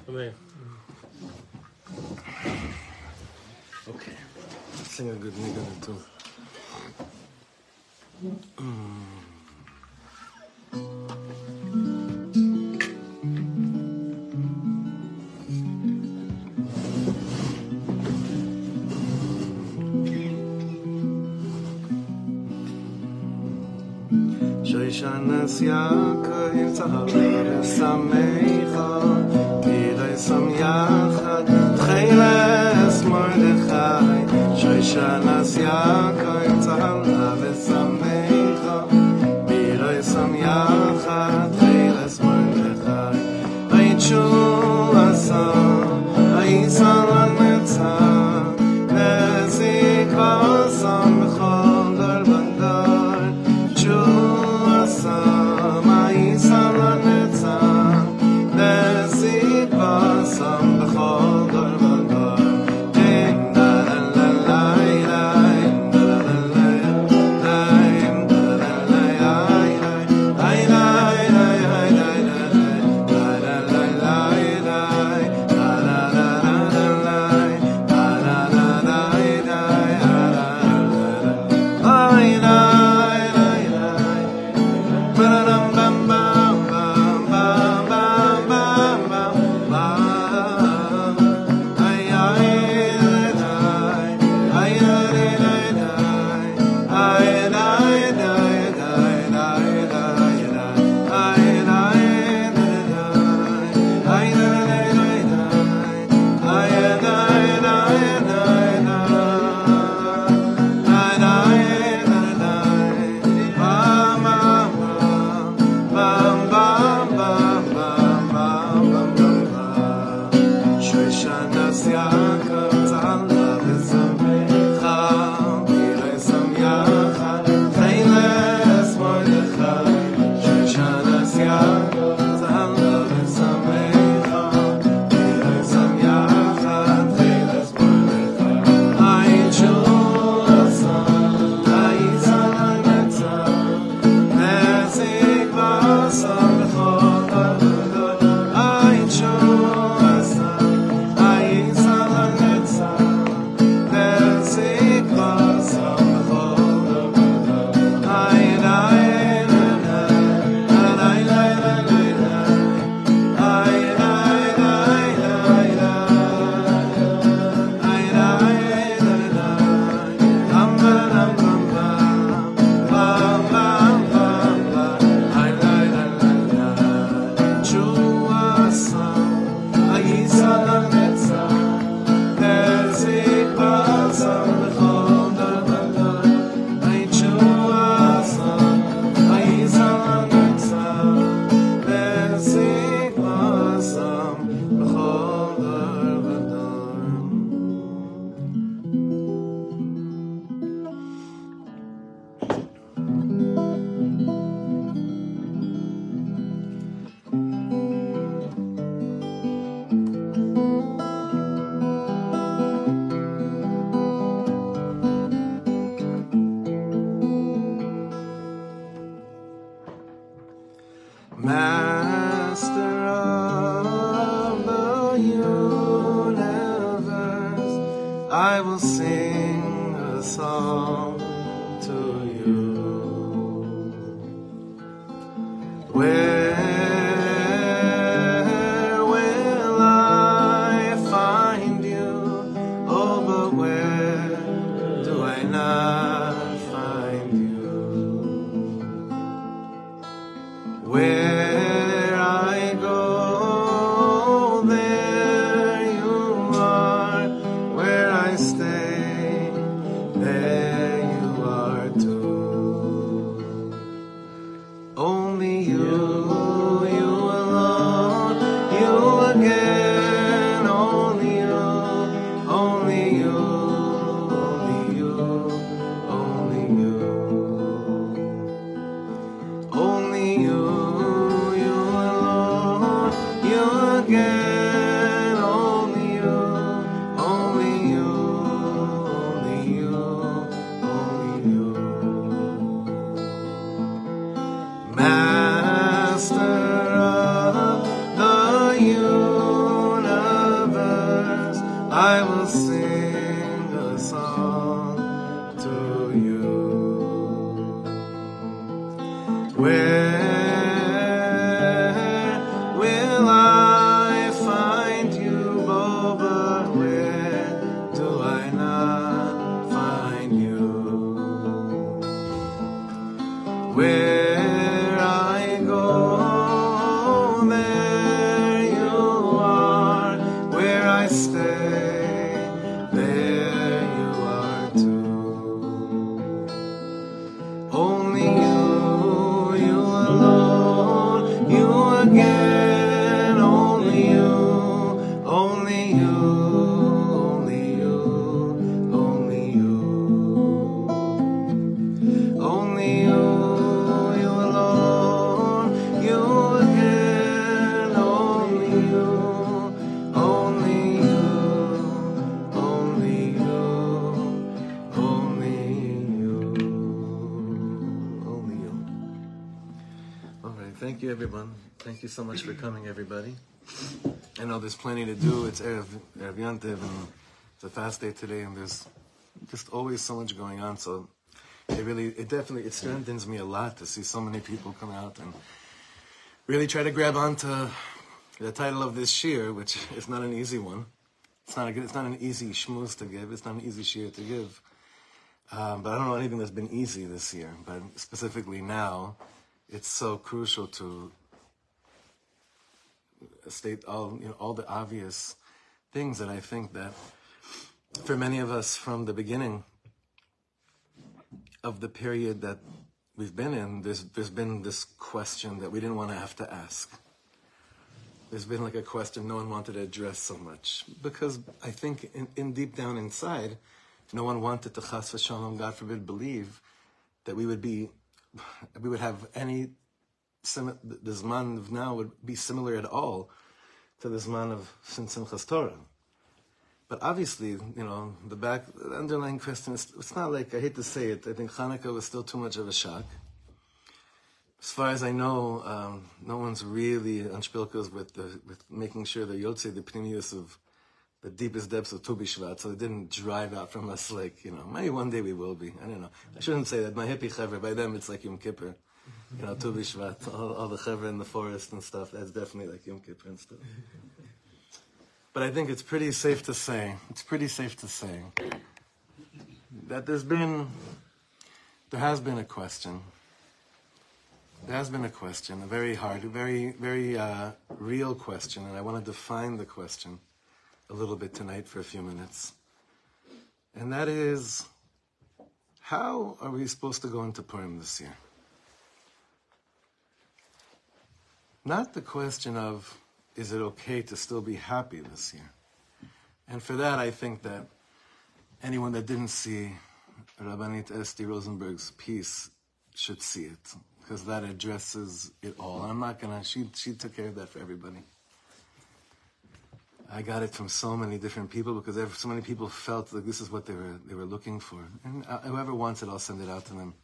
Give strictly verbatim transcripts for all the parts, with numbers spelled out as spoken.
Amen. Okay. Sing a good nigga too. Mm. Shoishanas Yaakov Tzahar Samecha Kirei Samyachad Tcheles Mordechai Shoishanas Yaakov Tzahar Samecha Kirei Samyachad Tcheles Mordechai Vaychu Asam Vayisal Netzah Nezik Asam B'chol Dar Bandar Chu Master of the universe, I will sing a song to you. Where will I find you? Oh, but where do I not find you? Where I go, there you are. Where I stay, there you are too. Only you, you alone, you again. Only you, only you, only you, only you, only you. Again, only you, only you, only you, only you. Master of the universe, I will sing a song to you. Where will I find you, oh, but where do I not find you? Where I go, there you are. Where I stay, there you are too. Only you, you alone, you again. Only you, only you, only you, only you. Only you, you alone, you again. Only you, only you, only you, only you, only you. All right, thank you, everyone. Thank you so much for coming, everybody. I know there's plenty to do. It's Erev, Erev Yantiv, and it's a fast day today, and there's just always so much going on. So it really, it definitely, it strengthens me a lot to see so many people come out and really try to grab onto the title of this shir, which is not an easy one. It's not a good, it's not an easy shmuz to give. It's not an easy shir to give. Um, but I don't know anything that's been easy this year. But specifically now, it's so crucial to state all, you know, all the obvious things that I think that for many of us from the beginning of the period that we've been in, there's there's been this question that we didn't want to have to ask. There's been like a question no one wanted to address so much. Because I think in, in deep down inside, no one wanted to chas v'shalom, God forbid, believe that we would be, we would have any, the Zman of now would be similar at all to the Zman of Simchas Torah. But obviously, you know, the back, the underlying question is, it's not like, I hate to say it, I think Hanukkah was still too much of a shock. As far as I know, um, no one's really on shpilkas with the, with making sure the Yotzei, the Pnimius of the deepest depths of Tu B'Shvat, so it didn't drive out from us like, you know, maybe one day we will be, I don't know. I shouldn't say that, my hippie chevra, by them it's like Yom Kippur. You know, Tu B'Shvat, all, all the chevra in the forest and stuff, that's definitely like Yom Kippur and stuff. But I think it's pretty safe to say, it's pretty safe to say that there's been, there has been a question. There has been a question, a very hard, a very, very uh, real question, and I want to define the question a little bit tonight for a few minutes. And that is, how are we supposed to go into Purim this year? Not the question of, is it okay to still be happy this year? And for that, I think that anyone that didn't see Rabbanit Esti Rosenberg's piece should see it, because that addresses it all. And I'm not gonna, she she took care of that for everybody. I got it from so many different people, because so many people felt like this is what they were they were looking for. And whoever wants it, I'll send it out to them.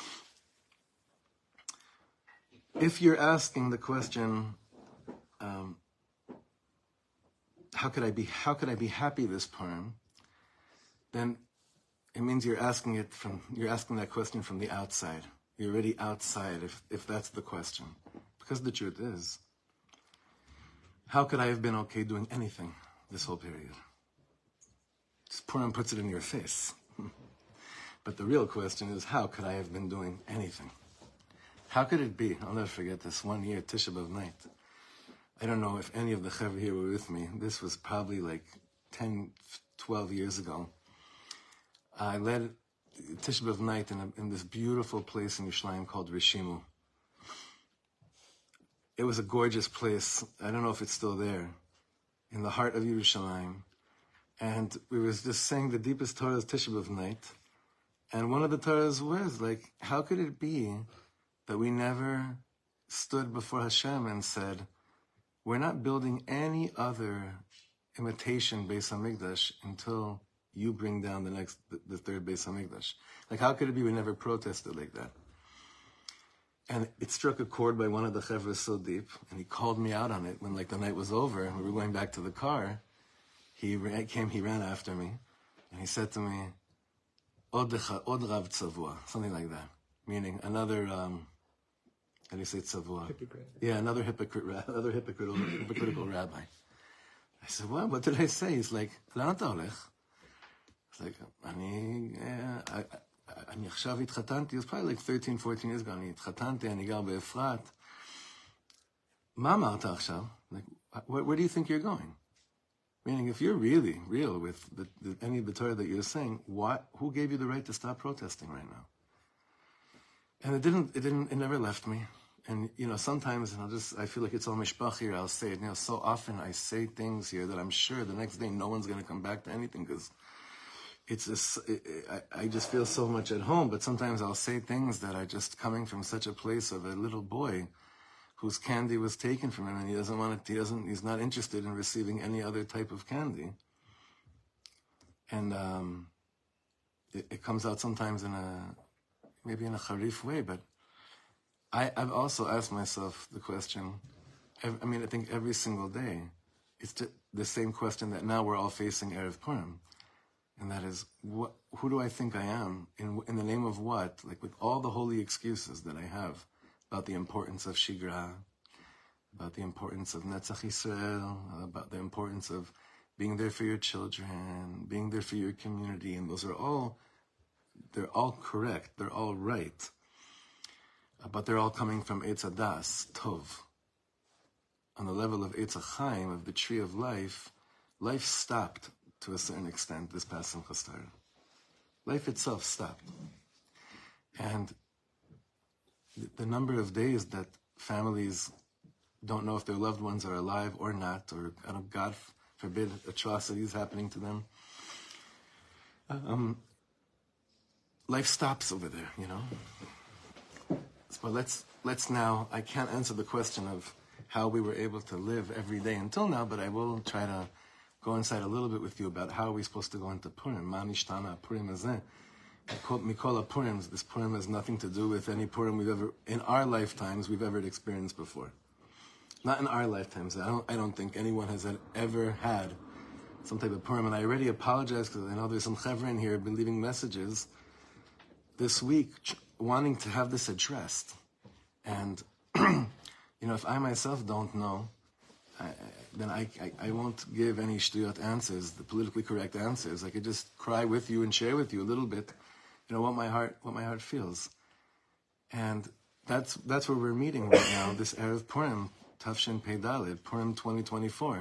If you're asking the question, um, how could I be how could I be happy this Purim? Then it means you're asking it from you're asking that question from the outside. You're already outside if if that's the question. Because the truth is, how could I have been okay doing anything this whole period? Just Purim puts it in your face. But the real question is, how could I have been doing anything? How could it be? I'll never forget this one year, Tisha B'Av night. I don't know if any of the Chevra here were with me. This was probably like ten, twelve years ago. I led Tisha B'Av night in, a, in this beautiful place in Yerushalayim called Rishimu. It was a gorgeous place. I don't know if it's still there, in the heart of Yerushalayim. And we was just saying the deepest Torah's Tisha B'Av night. And one of the Torah's was like, how could it be that we never stood before Hashem and said, we're not building any other imitation Beis HaMikdash until you bring down the next, the, the third Beis HaMikdash. Like, how could it be we never protested like that? And it struck a chord by one of the Chevras so deep, and he called me out on it when, like, the night was over and we were going back to the car. he ran, came, he ran after me, and he said to me, Od od Rav Tzavua, something like that, meaning another, um, how do you say Tzavua? Hypocrite. Yeah, another hypocrite, another hypocritical, hypocritical rabbi. I said, what? What did I say? He's like, לאן אתה הולך? It's like, אני, I, אני עכשיו התחתנתי, it was probably like thirteen, fourteen years ago, אני התחתנתי, אני גר באפרת. מה אמרת עכשיו? Like, where, where do you think you're going? Meaning, if you're really real with the, the, any of the Torah that you're saying, what, who gave you the right to stop protesting right now? And it didn't, it didn't, it never left me. And, you know, sometimes, and I'll just, I feel like it's all mishpach here, I'll say it. You know, so often I say things here that I'm sure the next day no one's going to come back to anything because it's just, it, it, I, I just feel so much at home. But sometimes I'll say things that are just coming from such a place of a little boy whose candy was taken from him, and he doesn't want it, he doesn't, he's not interested in receiving any other type of candy. And um, it, it comes out sometimes in a, maybe in a harif way, but I, I've also asked myself the question, I, I mean, I think every single day, it's the same question that now we're all facing Erev Purim, and that is, what, who do I think I am? In, in the name of what? Like, with all the holy excuses that I have, about the importance of Shigra, about the importance of Netzach Yisrael, about the importance of being there for your children, being there for your community, and those are all, they're all correct, they're all right, but they're all coming from Eitz Hadas, Tov. On the level of Eitz HaChaim, of the tree of life, life stopped to a certain extent this past Simchas Torah. Life itself stopped. And the number of days that families don't know if their loved ones are alive or not, or God forbid atrocities happening to them, um, life stops over there, you know. But let's let's now, I can't answer the question of how we were able to live every day until now, but I will try to go inside a little bit with you about how are we supposed to go into Purim. Ma nishtana Purim hazeh. Mikola Purim, this Purim has nothing to do with any Purim we've ever, in our lifetimes, we've ever experienced before. Not in our lifetimes. I don't, I don't think anyone has ever had some type of Purim. And I already apologize because I know there's some chevra in here who've been leaving messages this week wanting to have this addressed. And, you know, if I myself don't know, I, then I, I, I won't give any shtuyot answers, the politically correct answers. I could just cry with you and share with you a little bit, you know, what my heart, what my heart feels. And that's that's where we're meeting right now, this Erev Purim, Tafshin Pei Daled, Purim twenty twenty-four.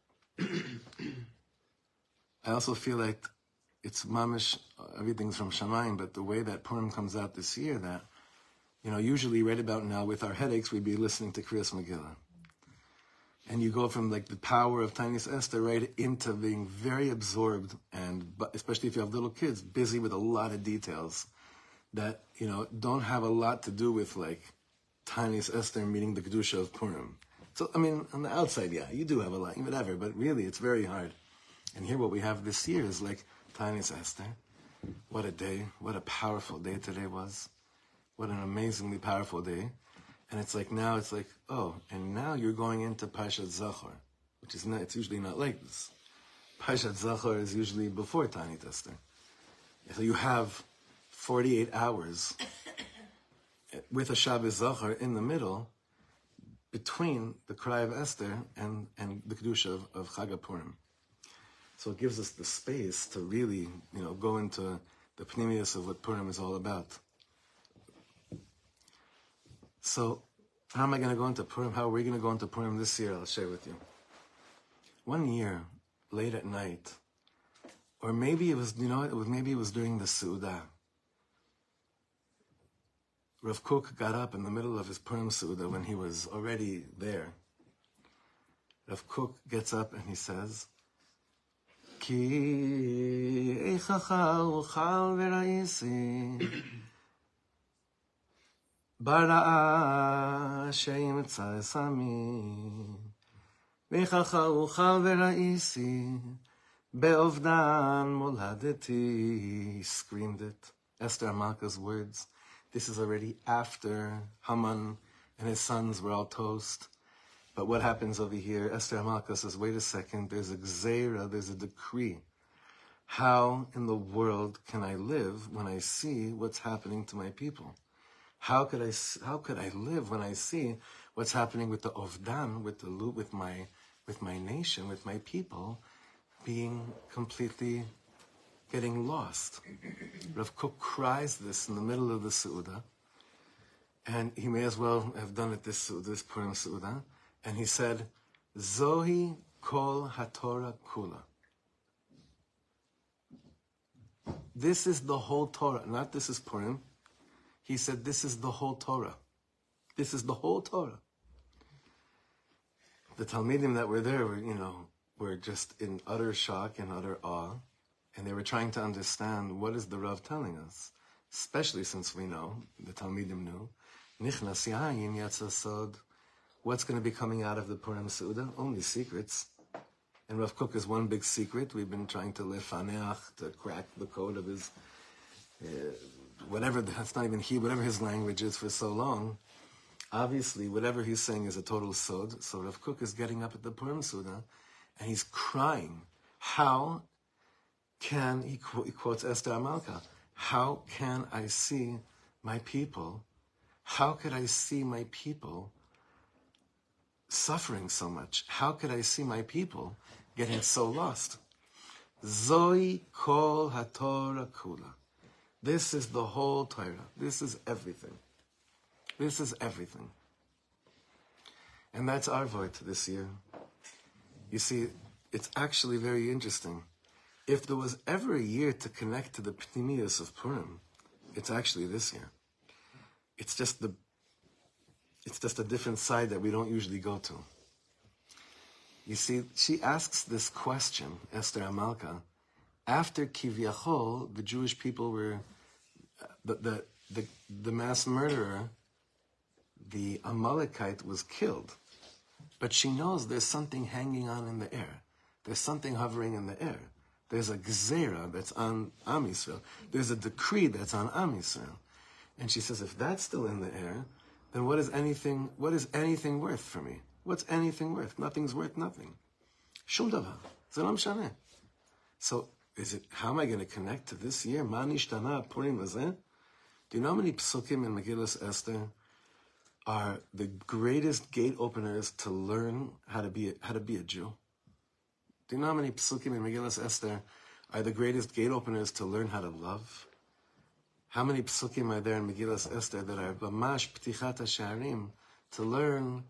I also feel like it's mamish, everything's from Shamayim, but the way that Purim comes out this year, that, you know, usually right about now with our headaches, we'd be listening to Kriyas Megillah. And you go from like the power of Tiny Esther right into being very absorbed, and especially if you have little kids, busy with a lot of details that, you know, don't have a lot to do with like Tiny Esther meeting the Kedusha of Purim. So, I mean, on the outside, yeah, you do have a lot, whatever, but really it's very hard. And here what we have this year is like Tiny Esther. What a day, what a powerful day today was. What an amazingly powerful day. And it's like now, it's like, oh, and now you're going into Parshat Zachor, which is not, it's usually not like this. Parshat Zachor is usually before Tani Esther. So you have forty-eight hours with a Shabbos Zachor in the middle between the cry of Esther and, and the Kedusha of, of Chag Purim. So it gives us the space to really, you know, go into the pnimius of what Purim is all about. So, how am I going to go into Purim? How are we going to go into Purim this year? I'll share with you. One year, late at night, or maybe it was, you know, it was maybe it was during the Seudah. Rav Kook got up in the middle of his Purim Seudah when he was already there. Rav Kook gets up and he says, Ki eichacha uchal v'ra'isi Bara Shem Tzasami V'chacha uchal v'ra'isi Be'ovdan moladeti. He screamed it. Esther Amalka's words. This is already after Haman and his sons were all toast. But what happens over here? Esther Amalka says, wait a second, there's a gzeira, there's a decree. How in the world can I live when I see what's happening to my people? How could I, how could I live when I see what's happening with the Ovdan, with the with my, with my nation, with my people, being completely getting lost? Rav Kook cries this in the middle of the Seudah, and he may as well have done it this this Purim Seudah, and he said, Zohi kol haTorah kula. This is the whole Torah, not this is Purim. He said, this is the whole Torah. This is the whole Torah. The Talmidim that were there were, you know, were just in utter shock and utter awe, and they were trying to understand what is the Rav telling us, especially since we know, the Talmidim knew, Nichnas yayin yatsa sod, what's going to be coming out of the Purim Seudah? Only secrets. And Rav Kook is one big secret. We've been trying to lefaneach, to crack the code of his, uh, whatever, that's not even he, whatever his language is for so long. Obviously, whatever he's saying is a total sod. So Rav Kook is getting up at the Purim Seudah, and he's crying. How can, he, qu- he quotes Esther Amalka, how can I see my people, how could I see my people suffering so much? How could I see my people getting so lost? Zoi kol haTorah kula. This is the whole Torah. This is everything. This is everything. And that's our vote this year. You see, it's actually very interesting. If there was ever a year to connect to the Pnimius of Purim, it's actually this year. It's just the It's just a different side that we don't usually go to. You see, she asks this question, Esther Amalka, after Kivyachol, the Jewish people were, the, the, the, the mass murderer, the Amalekite, was killed. But she knows there's something hanging on in the air. There's something hovering in the air. There's a gzeira that's on Am Yisrael. There's a decree that's on Am Yisrael. And she says, if that's still in the air, then what is anything, what is anything worth for me? What's anything worth? Nothing's worth nothing. Shum davar. Zelam shaneh. So, is it, how am I going to connect to this year? Ma nishtana Purim hazeh? Do you know how many psukim in Megillas Esther are the greatest gate openers to learn how to be a, how to be a Jew? Do you know how many psukim in Megillas Esther are the greatest gate openers to learn how to love? How many psukim are there in Megillas Esther that are bamash ptichat hasharim, to learn,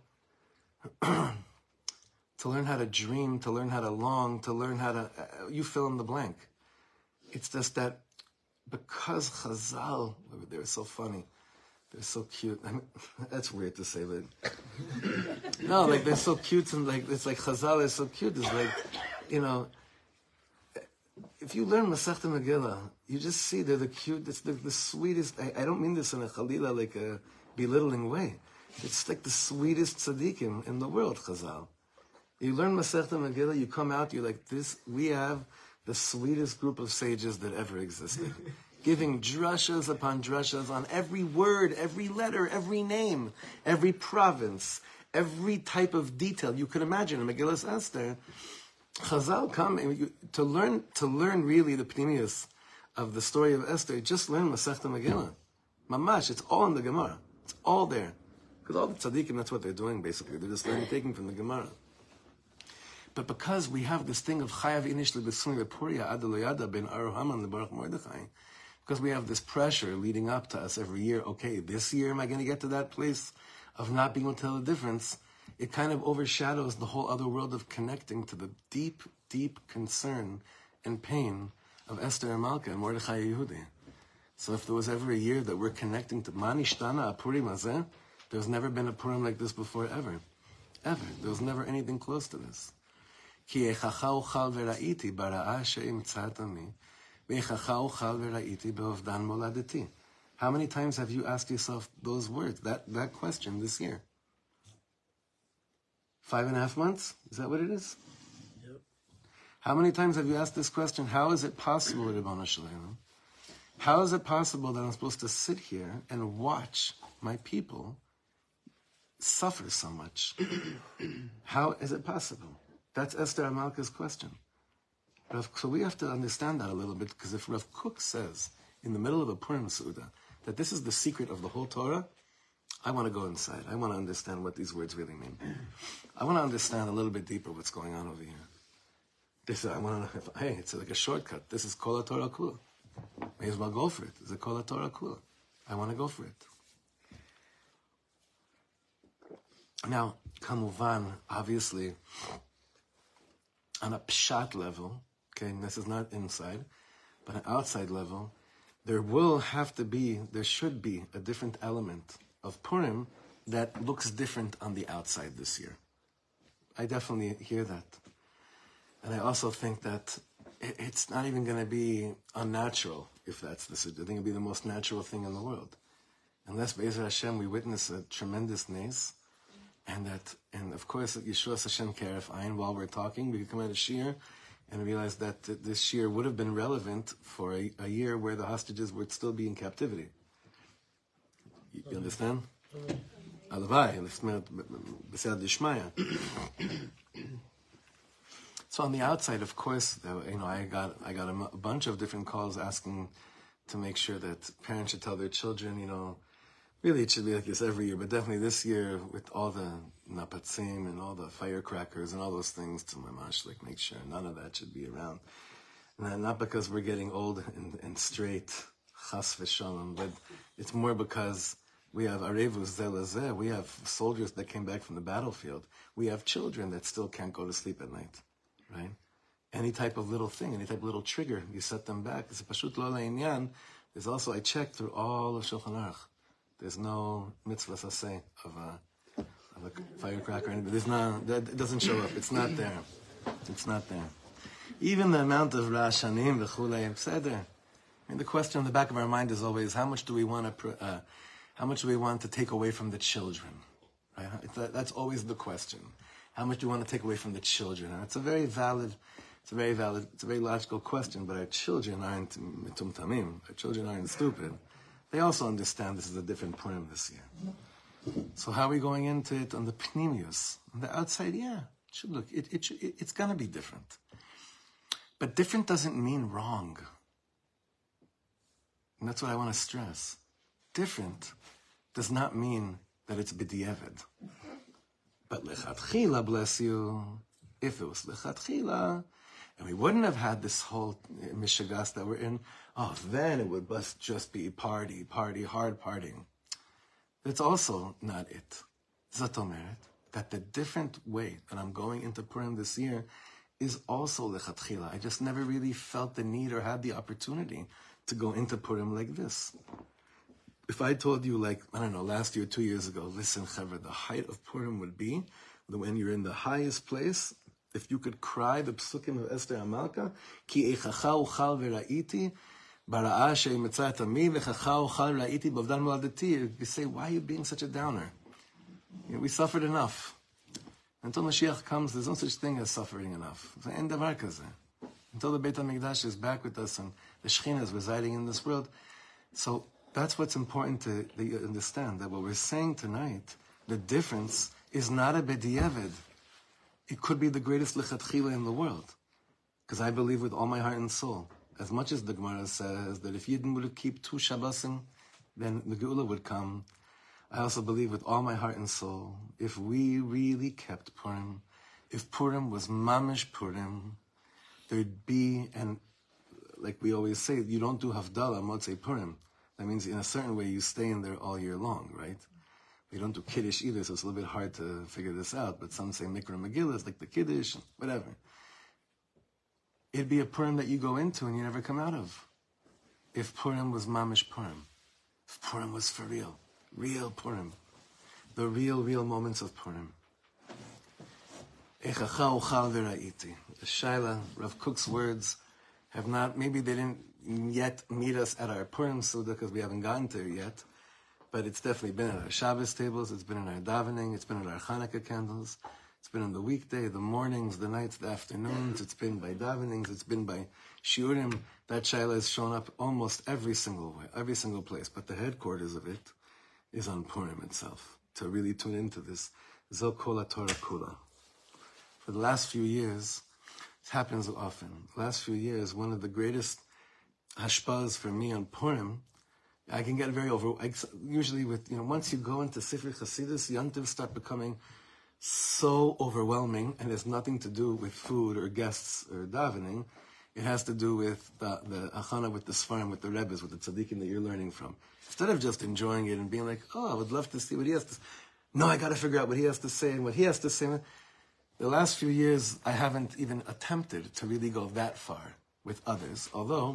to learn how to dream, to learn how to long, to learn how to, uh, you fill in the blank. It's just that because Chazal, they're so funny, they're so cute. I mean, that's weird to say, but no, like they're so cute, and like it's like Chazal is so cute. It's like, you know, if you learn Masechta Megillah, you just see they're the cute, it's the, the sweetest. I, I don't mean this in a Chalila, like a belittling way. It's like the sweetest tzaddikim in the world, Chazal. You learn Masechta Megillah, you come out, you're like, this, we have the sweetest group of sages that ever existed. Giving drushas upon drushas on every word, every letter, every name, every province, every type of detail you could imagine in Megillas Esther. Chazal come and you, to learn to learn really the pnimius of the story of Esther. Just learn Masechta Megillah, mamash. It's all in the Gemara. It's all there, because all the tzaddikim, that's what they're doing basically. They're just learning, taking from the Gemara. But because we have this thing of Chayav Inish Lebesuni Lepuria Adaloyada Ben Aruhaman LeBaruch Mordechai, because we have this pressure leading up to us every year. Okay, this year am I going to get to that place of not being able to tell the difference? It kind of overshadows the whole other world of connecting to the deep, deep concern and pain of Esther Amalka and Mordechai Yehudi. So if there was ever a year that we're connecting to Manishtana Purim Hazeh, there's never been a Purim like this before, ever. Ever. There was never anything close to this. Ki echacha uchal v'ra'iti bara'a she'imtzatani v'echacha uchal v'ra'iti be'ovdan moladeti. How many times have you asked yourself those words, that, that question this year? Five and a half months? Is that what it is? Yep. How many times have you asked this question? How is it possible, Ribono Shel Olam? How is it possible that I'm supposed to sit here and watch my people suffer so much? How is it possible? That's Esther Amalka's question. Rav, so we have to understand that a little bit, because if Rav Kook says in the middle of a Purim Suda that this is the secret of the whole Torah, I want to go inside. I want to understand what these words really mean. I want to understand a little bit deeper what's going on over here. This, I want to know, hey, it's like a shortcut. This is Kol HaTorah Kula. May as well go for it. It's a Kol HaTorah Kula. I want to go for it. Now, Kamuvan, obviously, on a pshat level, okay, and this is not inside, but an outside level, there will have to be, there should be a different element of Purim that looks different on the outside this year. I definitely hear that. And I also think that it's not even going to be unnatural if that's the situation. I think it'll be the most natural thing in the world. Unless, Be'ezer Hashem, we witness a tremendous nace, and that, and of course, Yeshua Hashem Keref Ayin, while we're talking, we could come out of Shir and realize that this Shir would have been relevant for a, a year where the hostages would still be in captivity. You, you understand? Alavai, b'siyad d'ishmaya. So on the outside, of course, you know, I got I got a, m- a bunch of different calls asking to make sure that parents should tell their children, you know, really it should be like this every year, but definitely this year with all the napatzim and all the firecrackers and all those things to mamash, like make sure none of that should be around. And not because we're getting old and, and straight, chas v'shalom, but it's more because we have arevus zelazeh, we have soldiers that came back from the battlefield. We have children that still can't go to sleep at night. Right? Any type of little thing, any type of little trigger, you set them back. It's a pashut lo le'inyan. There's also, I checked through all of Shulchan Aruch. There's no mitzvah saseh of a, of a firecracker or anything. There's not, that, it doesn't show up. It's not there. It's not there. Even the amount of rashanim v'chulei b'seder. I mean, the question in the back of our mind is always, how much do we want to, uh, how much do we want to take away from the children? Right? That, that's always the question. How much do we want to take away from the children? And it's a very valid, it's a very valid, it's a very logical question, but our children aren't metumtamim. Our children aren't stupid. They also understand this is a different Purim this year. So how are we going into it on the pnimius? On the outside, yeah, it should look, it, it, it, it's going to be different. But different doesn't mean wrong. And that's what I want to stress. Different does not mean that it's b'diavad. But lechatchila, bless you, if it was lechatchila, and we wouldn't have had this whole mishagas that we're in, oh, then it would just be party, party, hard partying. That's also not it. Zatomeret, that the different way that I'm going into Purim this year is also lechatchila. I just never really felt the need or had the opportunity to go into Purim like this. If I told you, like, I don't know, last year, two years ago, listen, Chevra, the height of Purim would be when you're in the highest place, if you could cry the psukim of Esther Amalka, Ki eichacha uchal v'ra'iti, bara'a she'im metzat ami, v'chacha uchal v'ra'iti b'avdan moladati. You say, why are you being such a downer? You know, we suffered enough. Until Mashiach comes, there's no such thing as suffering enough. Until the Beit HaMikdash is back with us and the Shekhinah is residing in this world. So, that's what's important to that you understand, that what we're saying tonight, the difference is not a b'diavad. It could be the greatest lechatchila in the world. Because I believe with all my heart and soul, as much as the Gemara says that if Yidden would keep two Shabbosim, then the Geula would come. I also believe with all my heart and soul, if we really kept Purim, if Purim was mamish Purim, there'd be, and like we always say, you don't do Havdalah Motzei Purim. That means in a certain way you stay in there all year long, right? We don't do Kiddush either, so it's a little bit hard to figure this out, but some say Mikra Megillah is like the Kiddush, whatever. It'd be a Purim that you go into and you never come out of. If Purim was Mamish Purim. If Purim was for real. Real Purim. The real, real moments of Purim. Eichacha uchal v'ra'iti. The Shaila, Rav Kook's words, have not, maybe they didn't yet meet us at our Purim Suda because we haven't gotten there yet, but it's definitely been at our Shabbos tables, it's been in our davening, it's been in our Hanukkah candles, it's been in the weekday, the mornings, the nights, the afternoons, it's been by davenings, it's been by shiurim. That Shaila has shown up almost every single way, every single place, but the headquarters of it is on Purim itself. to really tune into this. Zol Kol HaTorah Kula. For the last few years, it happens often. The last few years, one of the greatest hashpahs for me on Purim, I can get very over. I, usually, with you know, once you go into Sifrei Chasidus, Yantiv start becoming so overwhelming, and it's nothing to do with food or guests or davening. It has to do with the, the achana, with the svarim, with the rebbes, with the tzaddikim that you're learning from. Instead of just enjoying it and being like, oh, I would love to see what he has to say. No, I got to figure out what he has to say and what he has to say. The last few years, I haven't even attempted to really go that far with others. Although,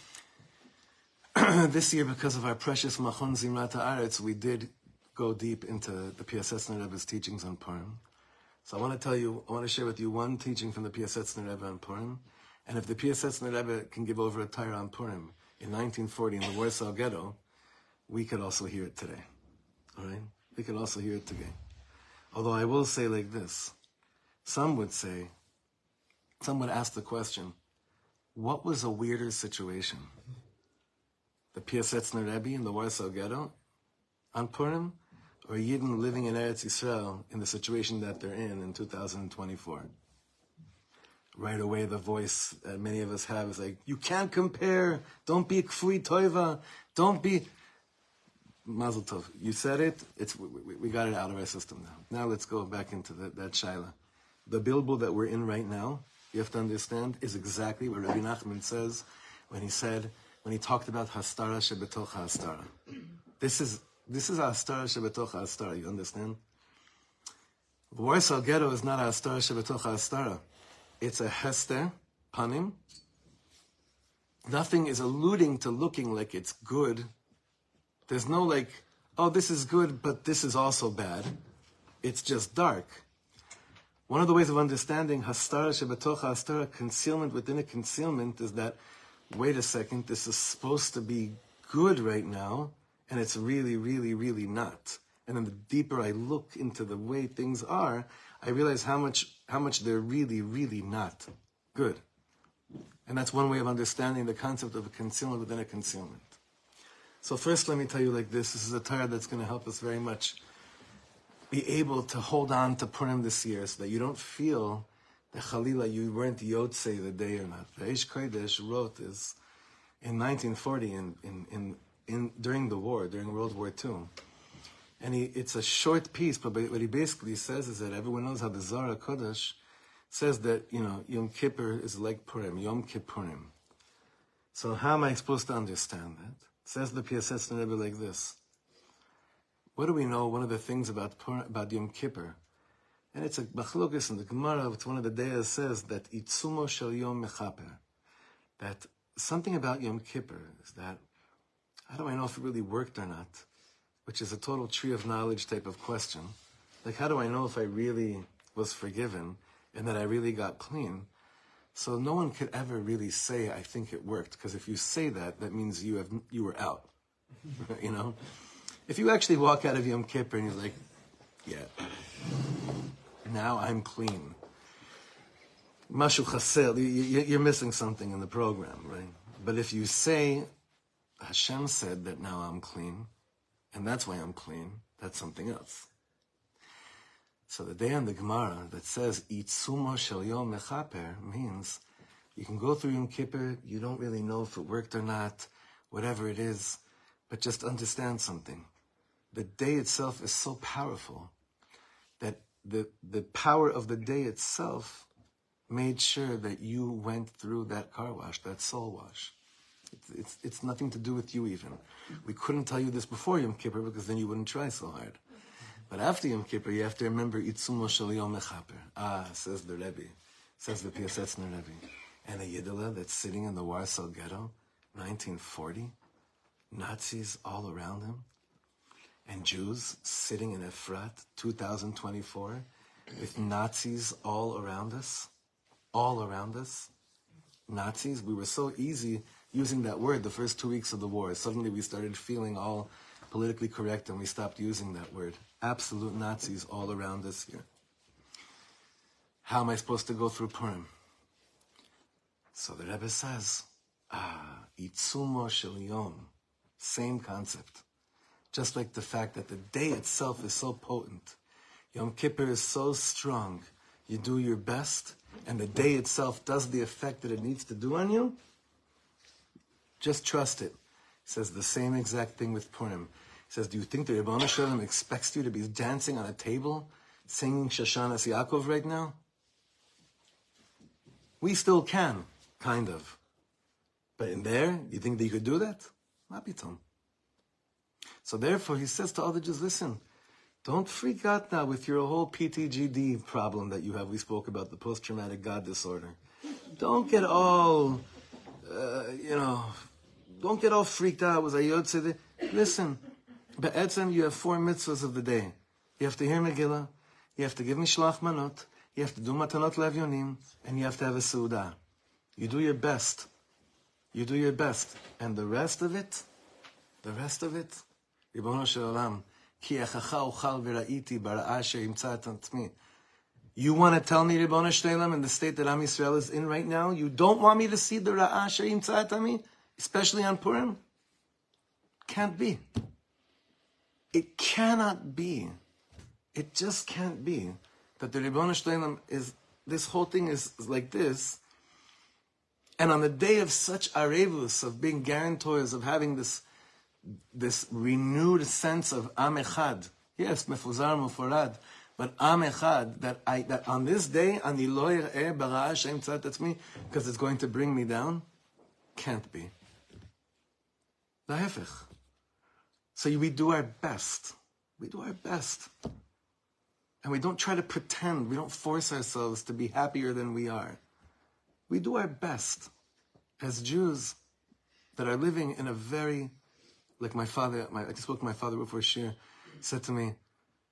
this year, because of our precious Machon Zimrat Haaretz, we did go deep into the Piasetzner Rebbe's teachings on Purim. So I want to tell you, I want to share with you one teaching from the Piasetzner Rebbe on Purim. And if the Piasetzner Rebbe can give over a Torah on Purim in nineteen forty in the Warsaw Ghetto, we could also hear it today. All right? We could also hear it today. Although I will say like this. Some would say, some would ask the question, what was a weirder situation? The Piasetzner Rebbe in the Warsaw Ghetto on Purim, or Yidden living in Eretz Yisrael in the situation that they're in in two thousand twenty-four? Right away, the voice that many of us have is like, you can't compare. Don't be kfui toiva. Don't be... Mazel tov. You said it. It's we, we got it out of our system now. Now let's go back into the, that shaila. The bilbul that we're in right now, you have to understand, is exactly what Rabbi Nachman says when he said, when he talked about hastara shebetoch hastara. This is this is hastara shebetoch hastara. You understand? The Warsaw Ghetto is not hastara shebetoch hastara. It's a hester panim. Nothing is alluding to looking like it's good. There's no like, oh, this is good, but this is also bad. It's just dark. One of the ways of understanding hastara shebetoch hastara, concealment within a concealment, is that, wait a second, this is supposed to be good right now, and it's really, really, really not. And then the deeper I look into the way things are, I realize how much how much they're really, really not good. And that's one way of understanding the concept of a concealment within a concealment. So first, let me tell you like this. This is a Torah that's going to help us very much be able to hold on to Purim this year so that you don't feel that Chalila, you weren't Yotzei the day or not. The Eish Kodesh wrote this in nineteen forty in, in, in, in, during the war, during World War Two. And he, it's a short piece, but what he basically says is that everyone knows how the Zohar Kodesh says that, you know, Yom Kippur is like Purim, Yom Kippurim. So how am I supposed to understand that? Says the Piasetzner Rebbe like this. What do we know? One of the things about Purim, about Yom Kippur, and it's a machlokes in the Gemara, it's one of the Deas says that Itzumo shel Yom Mechaper, that something about Yom Kippur is that, how do I know if it really worked or not? Which is a total tree of knowledge type of question. Like, how do I know if I really was forgiven and that I really got clean? So no one could ever really say, I think it worked, because if you say that, that means you have you were out. You know? If you actually walk out of Yom Kippur and you're like, yeah, now I'm clean. Mashu chasel, you're missing something in the program, right? But if you say, Hashem said that now I'm clean, and that's why I'm clean, that's something else. So the day on the Gemara that says, Itzumo shel Yom Mechaper, means you can go through Yom Kippur, you don't really know if it worked or not, whatever it is, but just understand something. The day itself is so powerful that the, the power of the day itself made sure that you went through that car wash, that soul wash. It's, it's, it's nothing to do with you even. We couldn't tell you this before Yom Kippur because then you wouldn't try so hard. But after Yom Kippur, you have to remember Itzumo shel Yom Mechaper. Ah, says the Rebbe, says the Piasetzner Rebbe. And a Yidela that's sitting in the Warsaw Ghetto, nineteen forty, Nazis all around him, and Jews sitting in Efrat, two thousand twenty-four, with Nazis all around us, all around us. Nazis, we were so easy using that word the first two weeks of the war. Suddenly we started feeling all politically correct and we stopped using that word. Absolute Nazis all around us here. How am I supposed to go through Purim? So the Rebbe says, ah, Itzumo shel Yom, same concept. Just like the fact that the day itself is so potent. Yom Kippur is so strong. You do your best, and the day itself does the effect that it needs to do on you. Just trust it. He says the same exact thing with Purim. He says, do you think the Ribono Shel Olam expects you to be dancing on a table, singing Shoshanas Yaakov right now? We still can, kind of. But in there, you think that you could do that? Mapitom. So therefore, he says to all the Jews, listen, don't freak out now with your whole P T G D problem that you have. We spoke about the post-traumatic God disorder. Don't get all, uh, you know, don't get all freaked out. Was I Yotze? Listen, Be'etzem, you have four mitzvahs of the day. You have to hear Megillah, you have to give Mishlach Manot, you have to do Matanot Levyonim, and you have to have a Seudah. You do your best. You do your best. And the rest of it, the rest of it, Ribono Shel Olam, Ki echacha uchal v'ra'iti bara'ah she'imtza et atzmi. You want to tell me, Ribono Shel Olam, in the state that Am Yisrael is in right now, you don't want me to see the ra'ah she'imtza et ami, especially on Purim? Can't be. It cannot be. It just can't be that the Ribono Shel Olam is, this whole thing is like this, and on the day of such arevus, of being guarantors, of having this this renewed sense of Am Echad, yes, mefuzar mufarad, but Am Echad, that I that on this day, ani lo yir'eh bara'ah she'imtza et atzmi, because it's going to bring me down, can't be. Lahefech. So we do our best. We do our best. And we don't try to pretend. We don't force ourselves to be happier than we are. We do our best as Jews that are living in a very, like my father, my, I spoke to my father before Shir, said to me,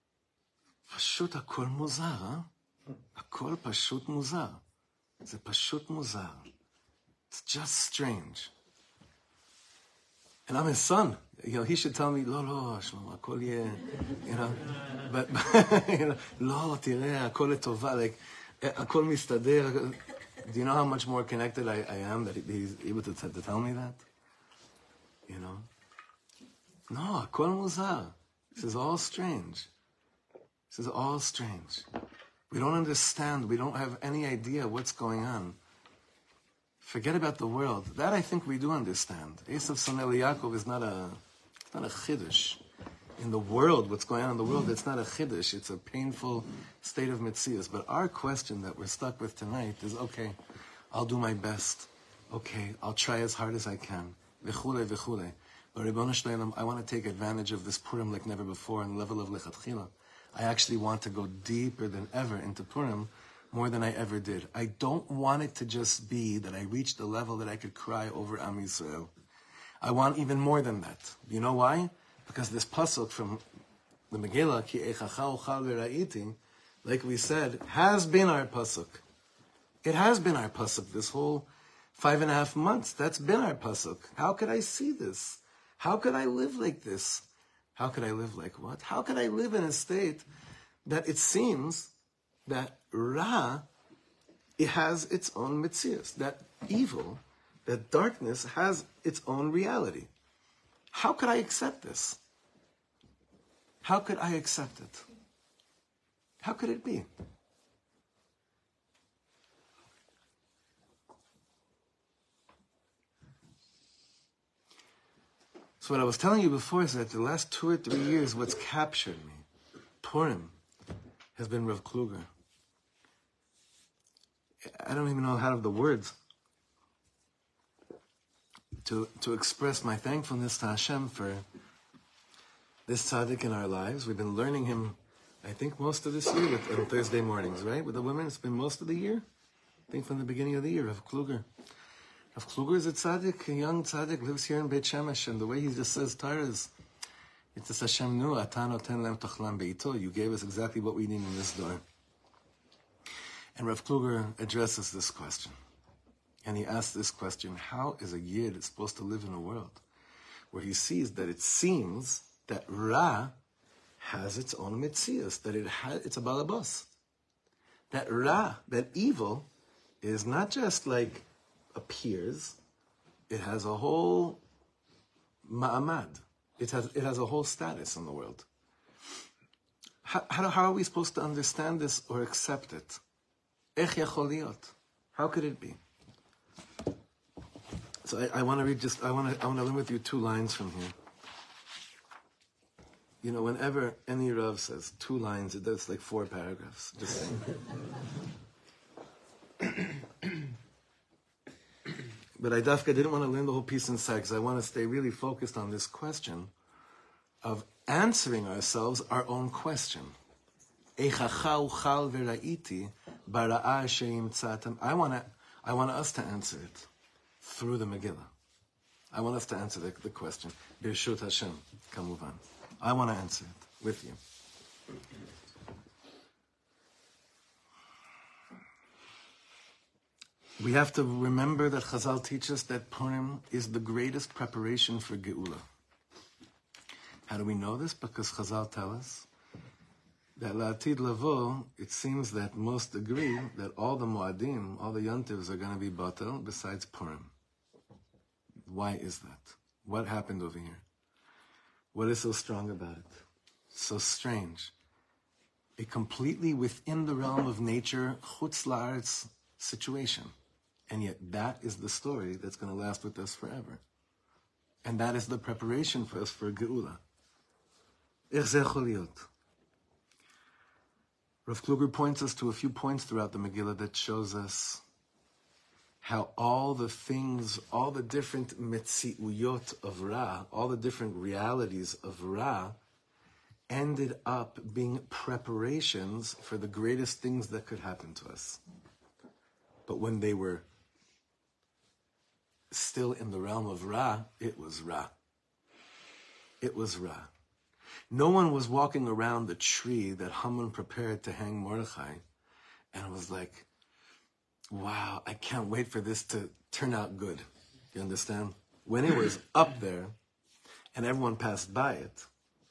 Pashut akol muzar, huh? Akol pashut muzar. It's a pashut muzar. It's just strange. And I'm his son. You know, he should tell me, lo, lo, Shlomo, akol yeh, you know. But, you know, lo, tireh, akol letova, like, akol mistader. Do you know how much more connected I, I am that he's able to, to tell me that? You know? No, akol muzar. This is all strange. This is all strange. We don't understand. We don't have any idea what's going on. Forget about the world. That I think we do understand. Esav Sonel Yaakov is not a, it's not a chiddush. In the world, what's going on in the world, it's not a chiddush. It's a painful state of metzius. But our question that we're stuck with tonight is, okay, I'll do my best. Okay, I'll try as hard as I can. V'chule, v'chule. But Ribono Shel Olam, I want to take advantage of this Purim like never before on the level of lechatchila. I actually want to go deeper than ever into Purim, more than I ever did. I don't want it to just be that I reached the level that I could cry over Am Yisrael. I want even more than that. You know why? Because this pasuk from the Megillah, Ki echacha uchal v'ra'iti, like we said, has been our pasuk. It has been our pasuk this whole five and a half months. That's been our pasuk. How could I see this? How could I live like this? How could I live like what? How could I live in a state that it seems that Ra, it has its own mitzias, that evil, that darkness has its own reality. How could I accept this? How could I accept it? How could it be? So what I was telling you before is that the last two or three years, what's captured me, Purim, has been Rav Kluger. I don't even know how to have the words to to express my thankfulness to Hashem for this tzaddik in our lives. We've been learning him, I think, most of this year with, on Thursday mornings, right? With the women, it's been most of the year. I think from the beginning of the year, Rav Kluger. Rav Kluger is a tzaddik, a young tzaddik, lives here in Beit Shemesh, and the way he just says Torah is, it's a Hashem nu, ata noten lem tochlam beito. You gave us exactly what we need in this door. And Rav Kluger addresses this question. And he asks this question, how is a Yid supposed to live in a world where he sees that it seems that Ra has its own mitzias, that it ha- it's a balabas. That Ra, that evil, is not just like appears, it has a whole ma'amad. It has, it has a whole status in the world. How, how, how are we supposed to understand this or accept it? Ech yachol liot? How could it be? So I, I want to read just, I want to, I want to learn with you two lines from here. You know, whenever any Rav says two lines, it does like four paragraphs. Just saying. But I dafka didn't want to learn the whole piece inside because I want to stay really focused on this question of answering ourselves our own question. I want to, I want us to answer it through the Megillah. I want us to answer the, the question. Birshut Hashem, kamuvan. I want to answer it with you. We have to remember that Chazal teaches that Purim is the greatest preparation for Geula. How do we know this? Because Chazal tell us that La'atid Lavo, it seems that most agree that all the Moadim, all the Yontivs are going to be Batel besides Purim. Why is that? What happened over here? What is so strong about it? So strange. A completely within the realm of nature, chutz la'aretz situation. And yet that is the story that's going to last with us forever. And that is the preparation for us for Geula. Ich zeh chol liot. Rav Kluger points us to a few points throughout the Megillah that shows us how all the things, all the different metziuyot of Ra, all the different realities of Ra, ended up being preparations for the greatest things that could happen to us. But when they were still in the realm of Ra, it was Ra. It was Ra. No one was walking around the tree that Haman prepared to hang Mordechai and was like, wow, I can't wait for this to turn out good. You understand? When it was up there and everyone passed by it,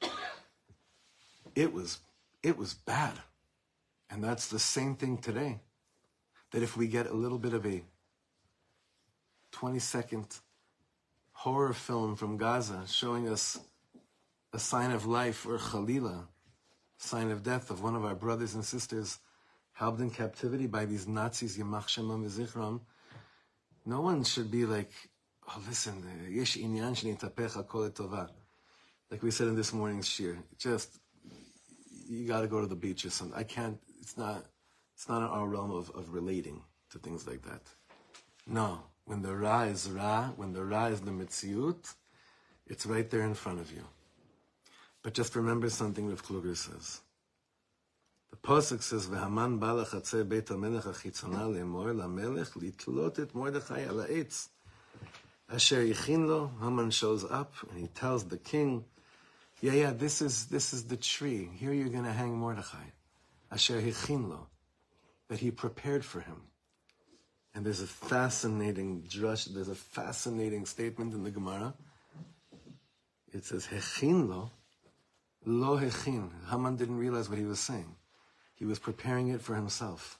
it was it was bad. And that's the same thing today. That if we get a little bit of a twenty-second horror film from Gaza showing us a sign of life or Khalila, sign of death of one of our brothers and sisters held in captivity by these Nazis, Yamach Shemam V'Zichram, no one should be like, oh, listen, yesh inyan shenitapech hakol letova. Like we said in this morning's shir, just, you got to go to the beach or something. I can't, it's not, it's not in our realm of, of relating to things like that. No, when the Ra is Ra, when the Ra is the Metziut, it's right there in front of you. But just remember something Rav Kluger says. The Pasuk says, "V'Haman ba lachatzer beit hamelech achitzona le'mor lamelech litlot et Mordechai al ha'etz asher yichin lo." Haman shows up and he tells the king, "Yeah, yeah, this is this is the tree. Here you're going to hang Mordechai, asher yichin lo, that he prepared for him." And there's a fascinating drush. There's a fascinating statement in the Gemara. It says, "Hechin lo, lo hechin." Haman didn't realize what he was saying. He was preparing it for himself.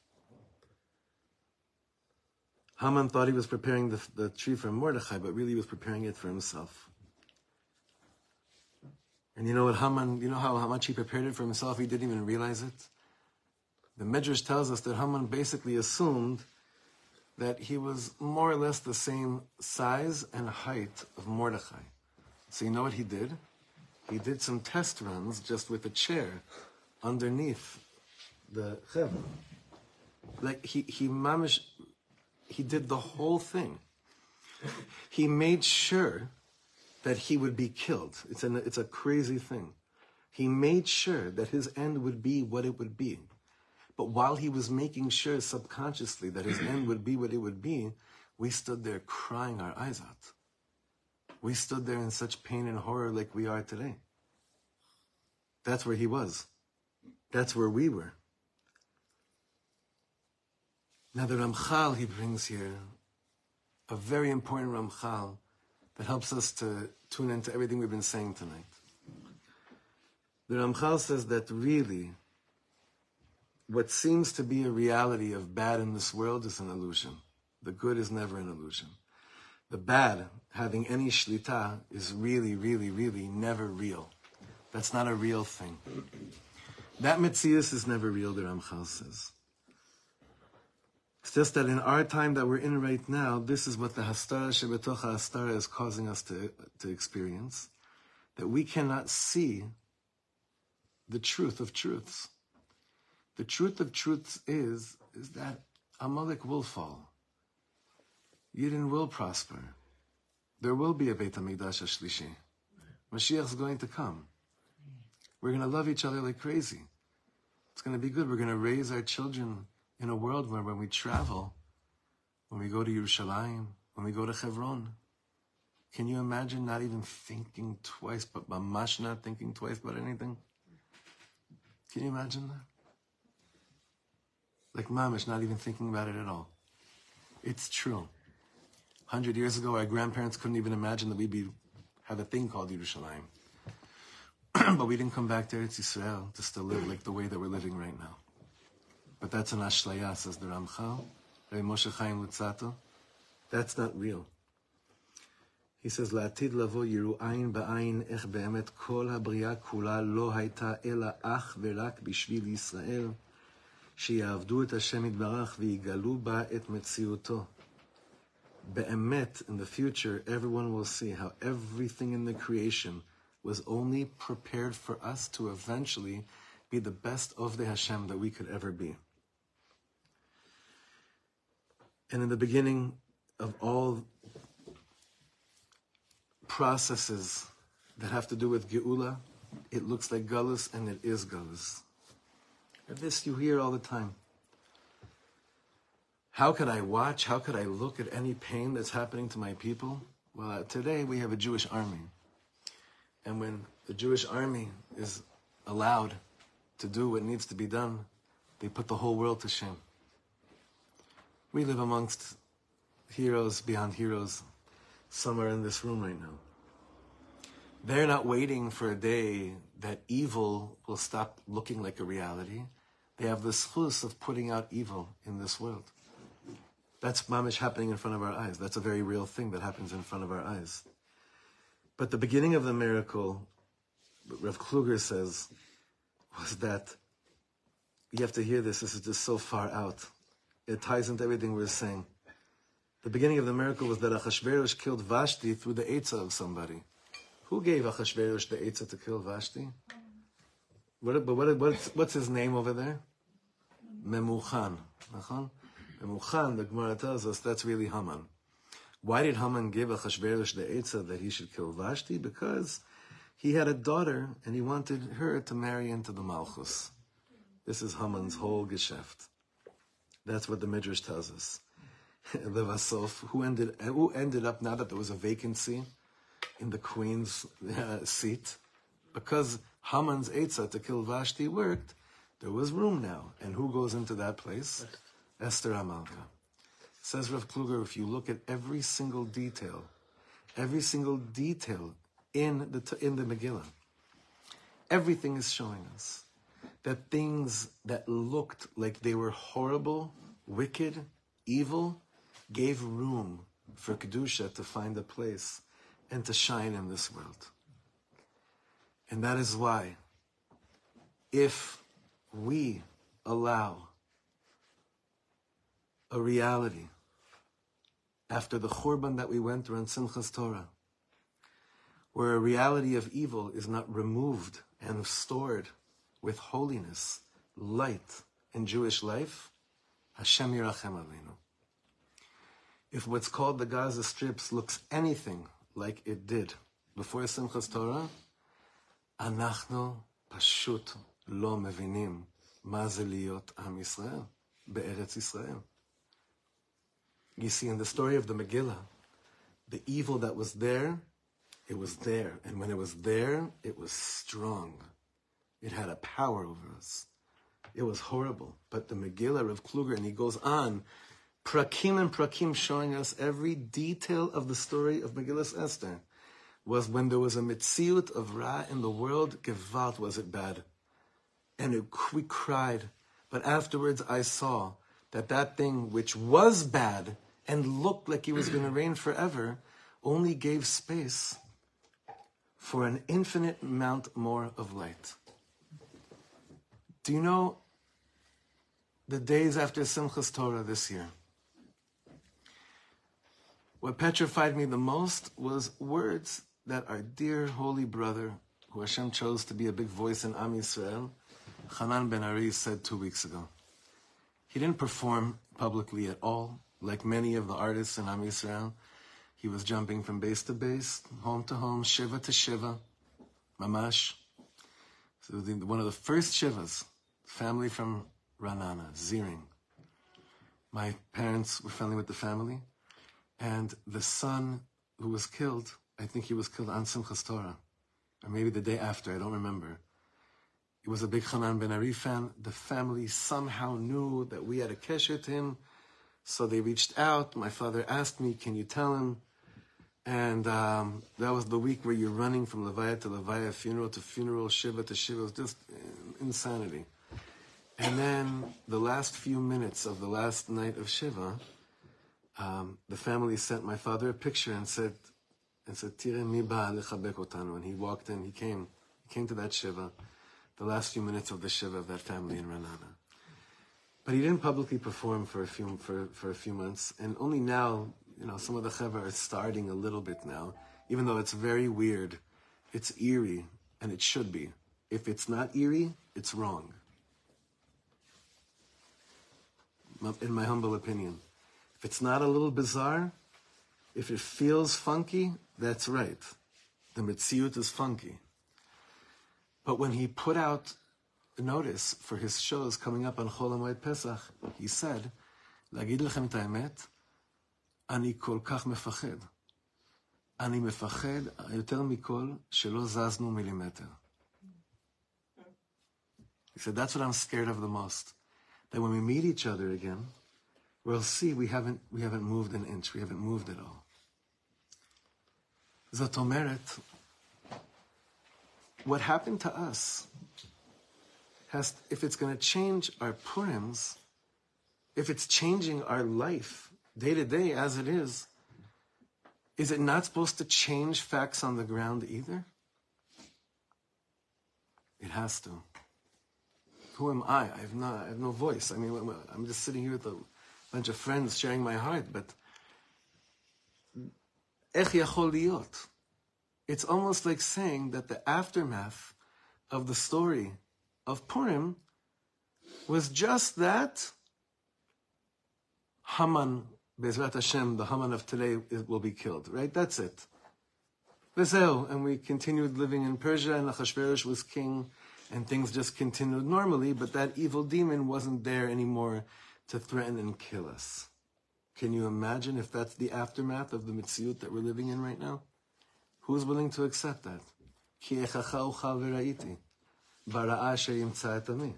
Haman thought he was preparing the, the tree for Mordechai, but really he was preparing it for himself. And you know what Haman, you know how, how much he prepared it for himself? He didn't even realize it. The Midrash tells us that Haman basically assumed that he was more or less the same size and height of Mordechai. So you know what he did? He did some test runs just with a chair underneath the chevra. Like he he mamish, he did the whole thing. He made sure that he would be killed. It's an it's a crazy thing. He made sure that his end would be what it would be. But while he was making sure subconsciously that his end would be what it would be, we stood there crying our eyes out. We stood there in such pain and horror like we are today. That's where he was. That's where we were. Now the Ramchal, he brings here a very important Ramchal that helps us to tune into everything we've been saying tonight. The Ramchal says that really, what seems to be a reality of bad in this world is an illusion. The good is never an illusion. the bad, having any shlita, is really, really, really never real. That's not a real thing. That metzius is never real, the Ramchal says. It's just that in our time that we're in right now, this is what the hastara shebetocha hastara is causing us to, to experience, that we cannot see the truth of truths. The truth of truths is, is that Amalek will fall. Yidden will prosper. There will be a Beit HaMikdash HaShlishi. Mashiach is going to come. We're going to love each other like crazy. It's going to be good. We're going to raise our children in a world where when we travel, when we go to Yerushalayim, when we go to Hebron, can you imagine not even thinking twice, but mamash not thinking twice about anything? Can you imagine that? Like mamash, not even thinking about it at all. It's true. A hundred years ago, our grandparents couldn't even imagine that we'd be have a thing called Yerushalayim. But we didn't come back to Eretz Yisrael to still live like the way that we're living right now. But that's an ashlaya, says the Ramchal, Reb Moshe Chaim Luzzatto. That's not real. He says, "La'atid lavo yiru ayin ba'ayin ech be'emet kol habriya kula lo hayta ela ach verak bishvil Yisrael sheyavdu et Hashem yitbarach v'yigalu ba et metziuto." Be'emet, in the future, everyone will see how everything in the creation was only prepared for us to eventually be the best of the Hashem that we could ever be. And in the beginning of all processes that have to do with Geula, it looks like Galus, and it is Galus. And this you hear all the time. How could I watch, how could I look at any pain that's happening to my people? Well, uh, today we have a Jewish army. And when the Jewish army is allowed to do what needs to be done, they put the whole world to shame. We live amongst heroes beyond heroes, somewhere in this room right now. They're not waiting for a day that evil will stop looking like a reality. They have the schus of putting out evil in this world. That's mamish happening in front of our eyes. That's a very real thing that happens in front of our eyes. But the beginning of the miracle, Rav Kluger says, was that, you have to hear this, this is just so far out. It ties into everything we're saying. The beginning of the miracle was that Achashverosh killed Vashti through the Eitzah of somebody. Who gave Achashverosh the Eitzah to kill Vashti? What, but what, what's, what's his name over there? Memuchan. Memuchan, the Gemara tells us, that's really Haman. Why did Haman give Achashverosh the Eitzah that he should kill Vashti? Because he had a daughter and he wanted her to marry into the Malchus. This is Haman's whole geschäft. That's what the Midrash tells us. The Vasov, who ended, who ended up, now that there was a vacancy in the queen's uh, seat, because Haman's Eitzah to kill Vashti worked, there was room now. And who goes into that place? Esther HaMalka. Says Rav Kluger, if you look at every single detail, every single detail in the in the Megillah, everything is showing us that things that looked like they were horrible, wicked, evil, gave room for Kedusha to find a place and to shine in this world. And that is why, if we allow a reality after the Churban that we went through in Simchas Torah, where a reality of evil is not removed and stored with holiness, light, and Jewish life, Hashem Yirachem Aleinu. If what's called the Gaza Strips looks anything like it did before Simchas Torah, Anachnu pashut lo mevinim ma ze liot Am Yisrael be'eretz Yisrael. You see, in the story of the Megillah, the evil that was there, it was there. And when it was there, it was strong. It had a power over us. It was horrible. But the Megillah of Kluger, and he goes on, prakim and prakim, showing us every detail of the story of Megillas Esther, was when there was a mitziut of Ra in the world, Gewalt, was it bad. And it, we cried. But afterwards I saw that that thing which was bad and looked like he was going to reign forever, only gave space for an infinite amount more of light. Do you know the days after Simchas Torah this year? What petrified me the most was words that our dear holy brother, who Hashem chose to be a big voice in Am Yisrael, Hanan Ben Ari, said two weeks ago. He didn't perform publicly at all, like many of the artists in Am Yisrael. He was jumping from base to base, home to home, shiva to shiva, mamash. So the, one of the first shivas, family from Ranana, Ziring. My parents were friendly with the family, and the son who was killed, I think he was killed on Simchas Torah, or maybe the day after, I don't remember. He was a big Hanan Ben Ari fan. The family somehow knew that we had a kesher to him, so they reached out. My father asked me, can you tell him? And um, that was the week where you're running from Levaya to Levaya, funeral to funeral, Shiva to Shiva. It was just insanity. And then the last few minutes of the last night of Shiva, um, the family sent my father a picture and said, and said, Tire mi ba lechabek otanu. And he walked in, he came, he came to that Shiva, the last few minutes of the Shiva of that family in Ranana. But he didn't publicly perform for a few for, for a few months, and only now, you know, some of the Chevra are starting a little bit now, even though it's very weird. It's eerie, and it should be. If it's not eerie, it's wrong. In my humble opinion. If it's not a little bizarre, if it feels funky, that's right. The Metziut is funky. But when he put out a notice for his shows coming up on Chol HaMoed Pesach, he said, להגיד לכם את האמת, אני כל כך מפחד. אני מפחד יותר מכל שלא זזנו מילימטר. He said, that's what I'm scared of the most. That when we meet each other again, we'll see we haven't, we haven't moved an inch, we haven't moved at all. Zot omeret, what happened to us has, if it's going to change our Purims, if it's changing our life day to day as it is, is it not supposed to change facts on the ground either? It has to. Who am I? I have no, I have no voice. I mean, I'm just sitting here with a bunch of friends sharing my heart, but Ech yachol liot? It's almost like saying that the aftermath of the story of Purim was just that Haman, Bezrat Hashem, the Haman of today, will be killed, right? That's it. Vezeu, and we continued living in Persia, and Achashverosh was king, and things just continued normally, but that evil demon wasn't there anymore to threaten and kill us. Can you imagine if that's the aftermath of the Metziut that we're living in right now? Who's willing to accept that? Ki echacha uchal v'ra'iti, bara'a asher yimtza et ami.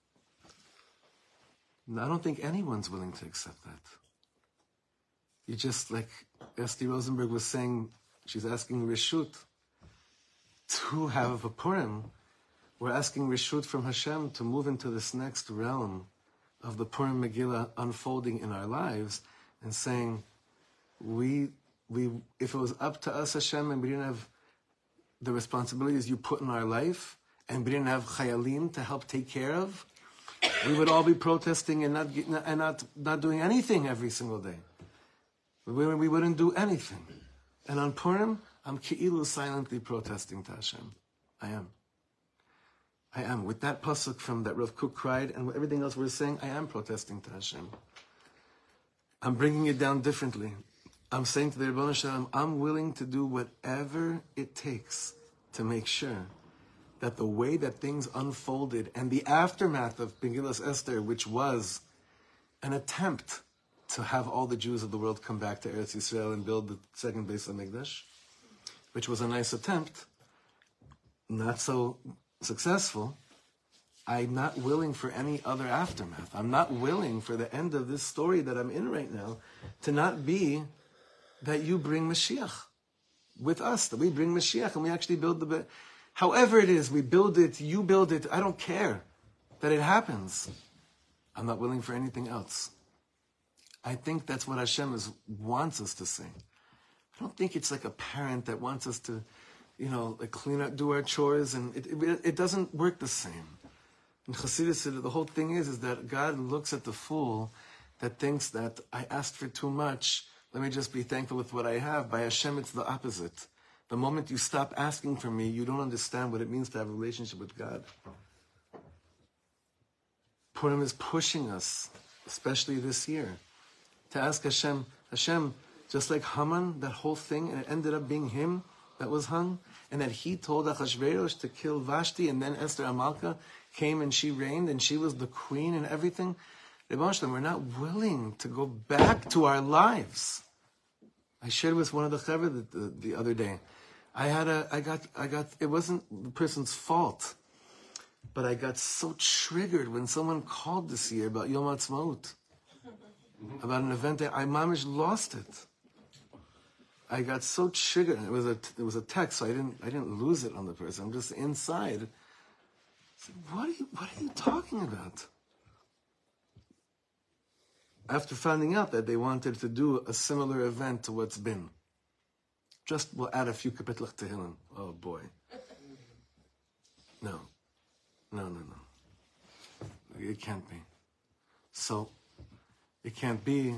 I don't think anyone's willing to accept that. You just, like Esti Rosenberg was saying, she's asking Rishut to have a Purim. We're asking Rishut from Hashem to move into this next realm of the Purim Megillah unfolding in our lives and saying, we, we, if it was up to us, Hashem, and we didn't have the responsibilities you put in our life, and we didn't have chayalim to help take care of, we would all be protesting and not and not, not doing anything every single day. We, we wouldn't do anything. And on Purim, I'm ki'ilu silently protesting to Hashem. I am. I am. With that pasuk from that Rav Kook cried and everything else we're saying, I am protesting to Hashem. I'm bringing it down differently. I'm saying to the Ribono Shel Olam, I'm willing to do whatever it takes to make sure that the way that things unfolded and the aftermath of Megillas Esther, which was an attempt to have all the Jews of the world come back to Eretz Yisrael and build the second Beis HaMikdash, which was a nice attempt, not so successful. I'm not willing for any other aftermath. I'm not willing for the end of this story that I'm in right now to not be that you bring Mashiach with us, that we bring Mashiach and we actually build the... However it is, we build it, you build it, I don't care that it happens. I'm not willing for anything else. I think that's what Hashem is, wants us to say. I don't think it's like a parent that wants us to, you know, like clean up, do our chores, and it, it, it doesn't work the same. In Chassidus, the whole thing is, is that God looks at the fool that thinks that I asked for too much, let me just be thankful with what I have. By Hashem, it's the opposite. The moment you stop asking for me, you don't understand what it means to have a relationship with God. Purim is pushing us, especially this year, to ask Hashem, Hashem, just like Haman, that whole thing, and it ended up being him that was hung, and that he told Achashverosh to kill Vashti, and then Esther Amalka came and she reigned, and she was the queen and everything. Rebbe Shalom, we're not willing to go back to our lives. I shared with one of the chaver the, the, the other day. I had a, I got, I got. It wasn't the person's fault, but I got so triggered when someone called this year about Yom Ha'atzmaut, about an event that I mamish lost it. I got so triggered. It was a, it was a text, so I didn't, I didn't lose it on the person. I'm just inside. I said, what are you, what are you talking about? After finding out that they wanted to do a similar event to what's been. Just, we'll add a few kapitlach tehillim. Oh boy. No. No, no, no. It can't be. So, it can't be,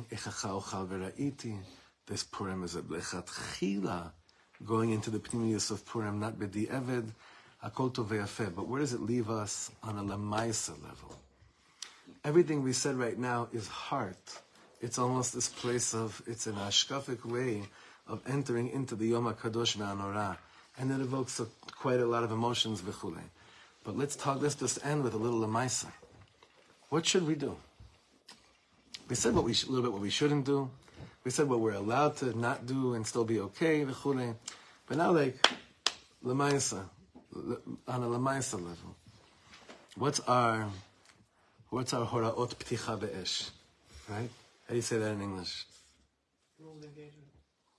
this Purim is a blechatchila, going into the pnimius of Purim, not b'di'eved, hakol tov ve'yafeh. But where does it leave us on a lamaisa level? Everything we said right now is heart. It's almost this place of, it's an ashkafic way of entering into the Yom HaKadosh ve'anorah. And it evokes a, quite a lot of emotions, v'chulei. But let's talk, let's just end with a little lamaisa. What should we do? We said what we sh- a little bit what we shouldn't do. We said what we're allowed to not do and still be okay, v'chulei. But now, like, lamaisa, on a lamaisa level. What's our... What's our horaot pticha be'esh? Right? How do you say that in English? Rules of engagement.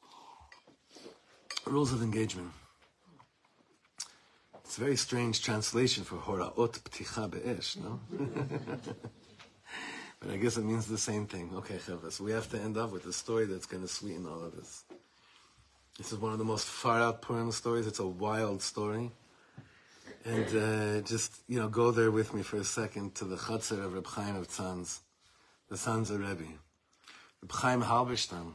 Rules of engagement. It's a very strange translation for horaot pticha be'esh, no? But I guess it means the same thing. Okay, Chava, so we have to end up with a story that's going to sweeten all of this. This is one of the most far-out Purim stories. It's a wild story. And uh, just, you know, go there with me for a second to the Chatzar of Reb Chaim of Tzanz, the Tzanzer Rebbe. Reb Chaim Halberstam,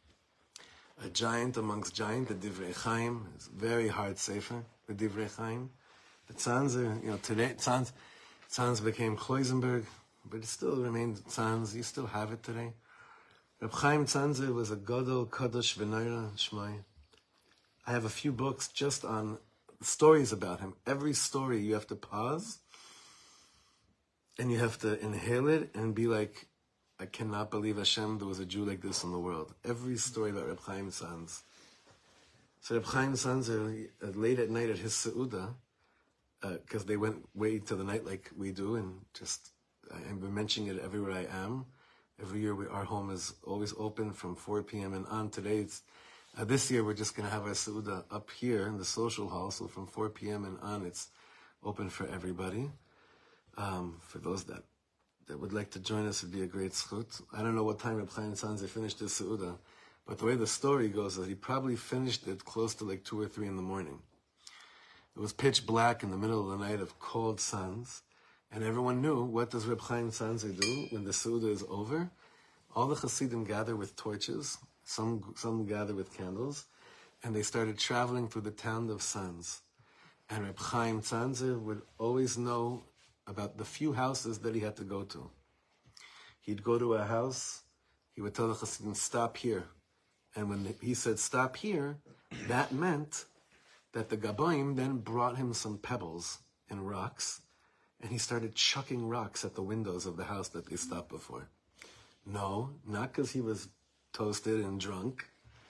a giant amongst giants, the Divrei Chaim, it's a very hard sefer, the Divrei Chaim. The Tzanzer, you know, today, Tzanz, Tzanz became Kloisenberg, but it still remained Tzanz. You still have it today. Reb Chaim Tzanzer was a Gadol Kadosh V'Naira Shmai. I have a few books just on stories about him. Every story you have to pause and you have to inhale it and be like, I cannot believe Hashem, there was a Jew like this in the world. Every story about Reb Chaim Tzanz. So Reb Chaim Tzanz, uh, late at night at his Seudah, because uh, they went way to the night like we do, and just, I've been mentioning it everywhere I am. Every year we, our home is always open from four p.m. and on. Today it's Uh, this year we're just going to have our Seudah up here in the social hall, so from four p.m. and on it's open for everybody. Um, for those that, that would like to join us, it'd be a great zchut. I don't know what time Reb Chaim Tzanzer finished his Seudah, but the way the story goes is he probably finished it close to like two or three in the morning. It was pitch black in the middle of the night of cold suns, and everyone knew, what does Reb Chaim Tzanzer do when the Seudah is over? All the Hasidim gather with torches. Some some gather with candles, and they started traveling through the town of Suns. And Reb Chaim Tzanzer would always know about the few houses that he had to go to. He'd go to a house, he would tell the Hasidim, stop here. And when he said stop here, that meant that the Gaboim then brought him some pebbles and rocks, and he started chucking rocks at the windows of the house that they stopped before. No, not because he was toasted and drunk.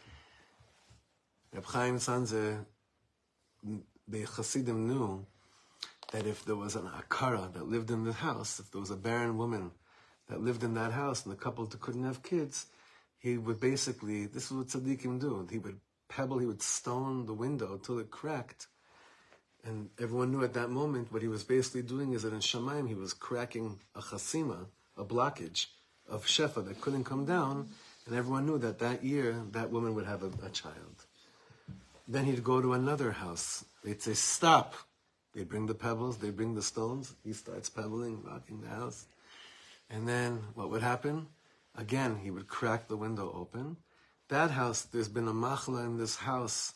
Reb Chaim Tzanzer, the Hasidim knew that if there was an akara that lived in the house, if there was a barren woman that lived in that house and the couple couldn't have kids, he would basically, this is what tzaddikim do, he would pebble, he would stone the window until it cracked. And everyone knew at that moment what he was basically doing is that in Shamayim he was cracking a chasima, a blockage of shefa that couldn't come down, and everyone knew that that year that woman would have a, a child. Then he'd go to another house. They'd say, stop. They'd bring the pebbles, they'd bring the stones. He starts pebbling, rocking the house. And then what would happen? Again, he would crack the window open. That house, there's been a machla in this house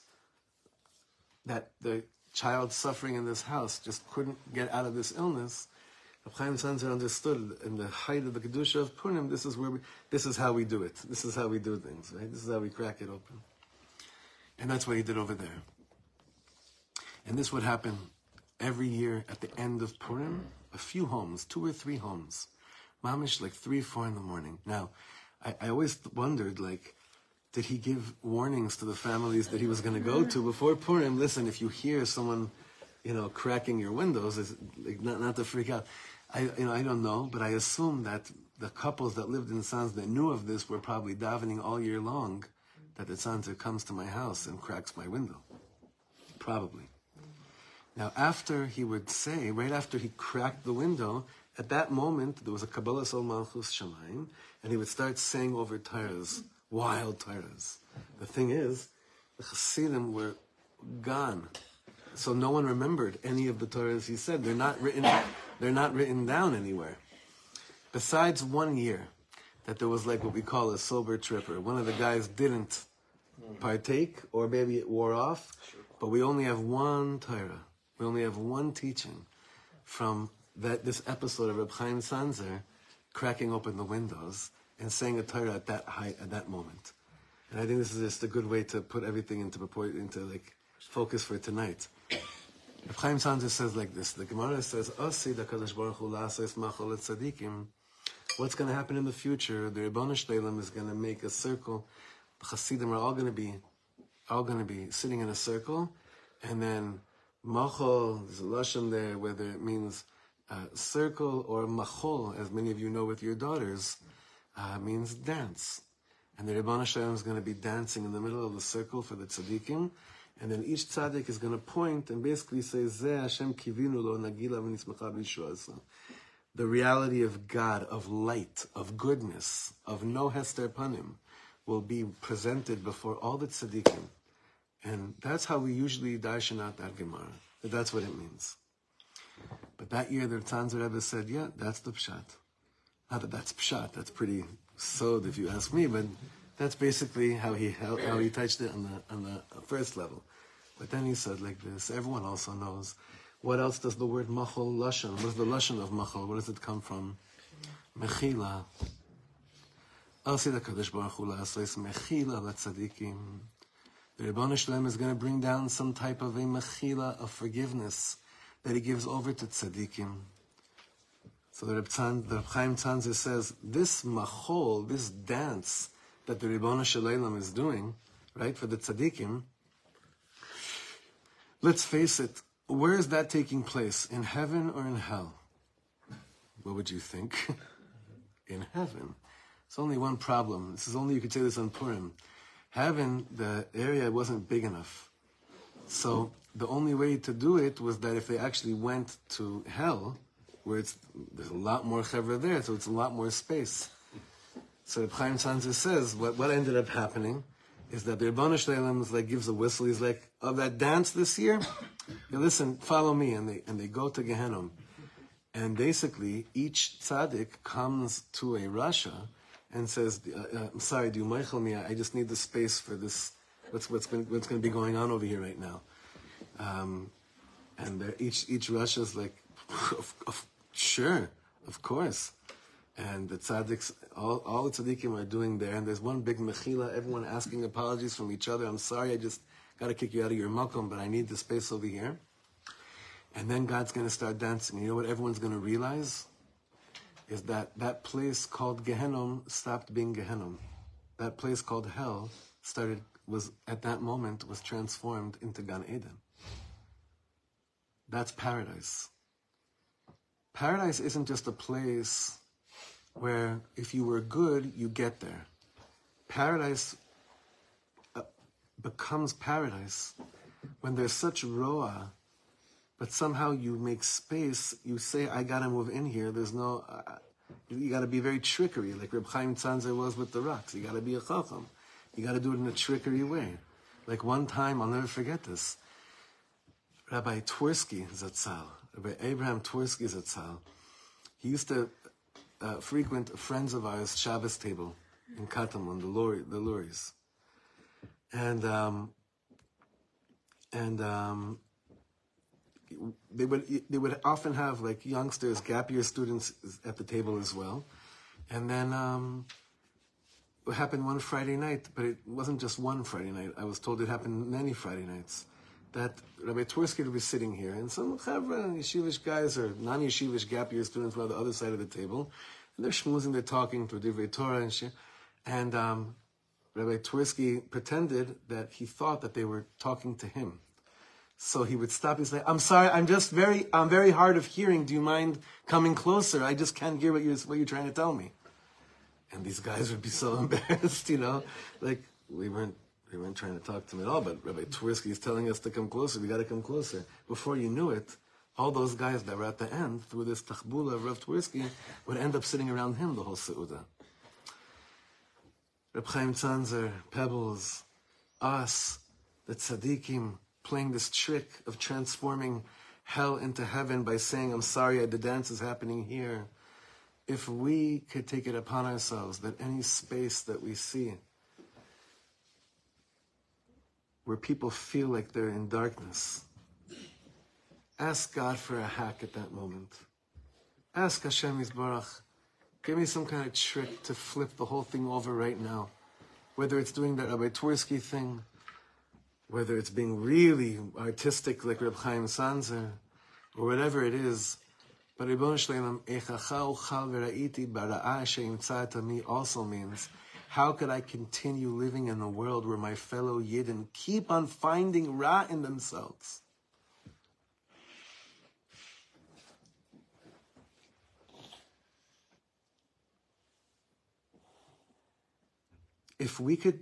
that the child suffering in this house just couldn't get out of this illness. Reb Chaim Sanzer understood in the height of the Kedusha of Purim, this is where we, this is how we do it. This is how we do things, right? This is how we crack it open. And that's what he did over there. And this would happen every year at the end of Purim, a few homes, two or three homes. Mamish, like three, four in the morning. Now, I, I always wondered, like, did he give warnings to the families that he was going to go to before Purim? Listen, if you hear someone, you know, cracking your windows, is like not, not to freak out. I, you know, I don't know, but I assume that the couples that lived in Sanz that knew of this were probably davening all year long that the tzanzer comes to my house and cracks my window. Probably. Now, after he would say, right after he cracked the window, at that moment, there was a Kabbalah Sol Malchus Shamayim, and he would start saying over Torahs, wild Torahs. The thing is, the Chassidim were gone. So no one remembered any of the Torahs he said. They're not written, they're not written down anywhere. Besides one year, that there was like what we call a sober tripper. One of the guys didn't partake, or maybe it wore off, but we only have one Torah. We only have one teaching from that this episode of Reb Chaim Sanzer cracking open the windows and saying a Torah at that height, at that moment. And I think this is just a good way to put everything into purport, into like focus for tonight. Reb Chaim Sanzer says like this. The Gemara says, "Asi da Kadosh Baruch Hu la'aseh machol et tzadikim." What's going to happen in the future? The Ribono Shel Olam is going to make a circle. The Chassidim are all going to be, all going to be sitting in a circle, and then machol, there's a lashon there, whether it means uh, circle or machol, as many of you know with your daughters, uh, means dance. And the Ribono Shel Olam is going to be dancing in the middle of the circle for the tzaddikim, and then each tzaddik is going to point and basically say, Zeh Hashem kivinu lo nagila v'nismacha b'yishuasa. The reality of God, of light, of goodness, of no hester panim, will be presented before all the tzaddikim. And that's how we usually darshan out that Gemara. That's what it means. But that year the Tzanzer Rebbe said, yeah, that's the pshat. Not that that's pshat, that's pretty sod if you ask me, but that's basically how he how he touched it on the on the first level. But then he said like this, everyone also knows, what else does the word machol lashon, what is the lashon of machol, where does it come from? Mechila. Asi da Kadosh Baruch Hu la'asos mechila l'tzadikim. The Ribono Shel Olam is going to bring down some type of a mechila, of forgiveness, that he gives over to tzaddikim. So the Reb Chaim Tzanzer says, this machol, this dance that the Ribono Shel Olam is doing, right, for the tzaddikim, let's face it, where is that taking place? In heaven or in hell? What would you think? In heaven. It's only one problem. This is only, you could say this on Purim. Heaven, the area wasn't big enough. So the only way to do it was that if they actually went to hell, where it's there's a lot more chevra there, so it's a lot more space. So Reb Chaim Tzanzer says, what, what ended up happening is that the Ribono Shel Olam is like, gives a whistle. He's like, of that dance this year, you listen, follow me, and they and they go to Gehenom. And basically, each tzaddik comes to a Rasha and says, uh, uh, I'm sorry, do you meichel me? I just need the space for this, what's what's been what's going to be going on over here right now. Um, and each each Rasha is like, of, of, sure, of course. And the tzaddiks, all, all the tzaddikim are doing there, and there's one big mechila, everyone asking apologies from each other. I'm sorry, I just got to kick you out of your makom, but I need the space over here. And then God's going to start dancing. You know what everyone's going to realize? Is that that place called Gehenom stopped being Gehenom. That place called hell started, was at that moment, was transformed into Gan Eden. That's paradise. Paradise isn't just a place where if you were good, you get there. Paradise uh, becomes paradise when there's such roa, but somehow you make space, you say, I gotta move in here, there's no, uh, You, you got to be very trickery, like Reb Chaim Tzanzer was with the rocks. You got to be a chacham. You got to do it in a trickery way. Like one time, I'll never forget this. Rabbi Twersky Zatzal, Rabbi Abraham Twersky Zatzal, he used to uh, frequent friends of ours' Shabbos table in Katamon, the Lori, the Loris, and um, and um, they would they would often have like youngsters, gap year students at the table as well, and then um, it happened one Friday night, but it wasn't just one Friday night. I was told it happened many Friday nights. That Rabbi Twersky would be sitting here, and some chavra, yeshivish guys or non-yeshivish gap year students were on the other side of the table, and they're schmoozing, they're talking through Divrei Torah and shit. And um, Rabbi Twersky pretended that he thought that they were talking to him. So he would stop. He'd say, "I'm sorry, I'm just very, I'm very hard of hearing. Do you mind coming closer? I just can't hear what you're, what you're trying to tell me." And these guys would be so embarrassed, you know, like we weren't. We weren't trying to talk to him at all, but Rabbi Twersky is telling us to come closer. We got to come closer. Before you knew it, all those guys that were at the end, through this tachbula of Rav Twersky, would end up sitting around him the whole seudah. Reb Chaim Tzanzer, Pebbles, us, the tzaddikim, playing this trick of transforming hell into heaven by saying, "I'm sorry, the dance is happening here." If we could take it upon ourselves that any space that we see where people feel like they're in darkness, ask God for a hack at that moment. Ask Hashem Yisbarach, give me some kind of trick to flip the whole thing over right now. Whether it's doing that Rabbi Twersky thing, whether it's being really artistic like Reb Chaim Tzanzer, or whatever it is. But Ribono Shel Olam, Eichacha uchal v'ra'iti bara'ah she'imtza tami also means, how could I continue living in a world where my fellow Yidden keep on finding Ra in themselves? If we could,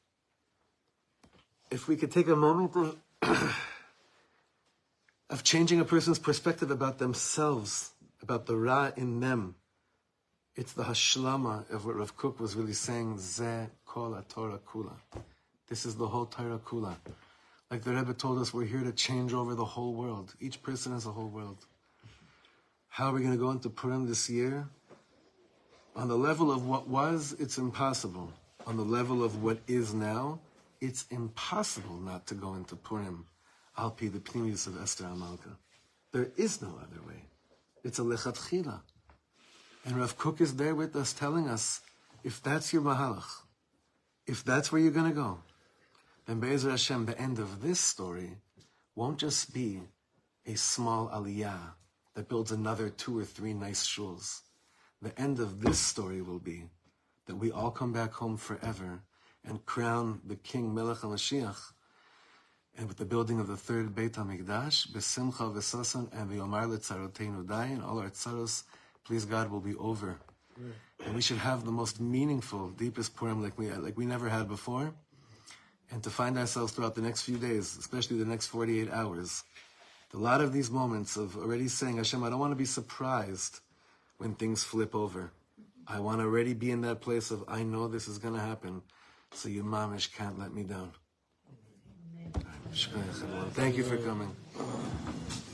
if we could take a moment of, of changing a person's perspective about themselves, about the Ra in them, it's the hashlama of what Rav Kook was really saying, Zeh kol Torah kula. This is the whole Torah kula. Like the Rebbe told us, we're here to change over the whole world. Each person is a whole world. How are we going to go into Purim this year? On the level of what was, it's impossible. On the level of what is now, it's impossible not to go into Purim, al pi the pnimius of Esther Amalka. There is no other way. It's a lechatchila. And Rav Kook is there with us telling us, if that's your mahalach, if that's where you're going to go, then Be'ezer Hashem, the end of this story won't just be a small aliyah that builds another two or three nice shuls. The end of this story will be that we all come back home forever and crown the King Melech HaMashiach, and with the building of the third Beit HaMikdash, B'simcha v'sasan, and v'yomar le'tzaroteinu dai, and all our tzaros, please God, will be over. Right. And we should have the most meaningful, deepest Purim like we like we never had before. And to find ourselves throughout the next few days, especially the next forty-eight hours, a lot of these moments of already saying, Hashem, I don't want to be surprised when things flip over. I want to already be in that place of, I know this is going to happen, so you mamish can't let me down. Amen. Thank you for coming.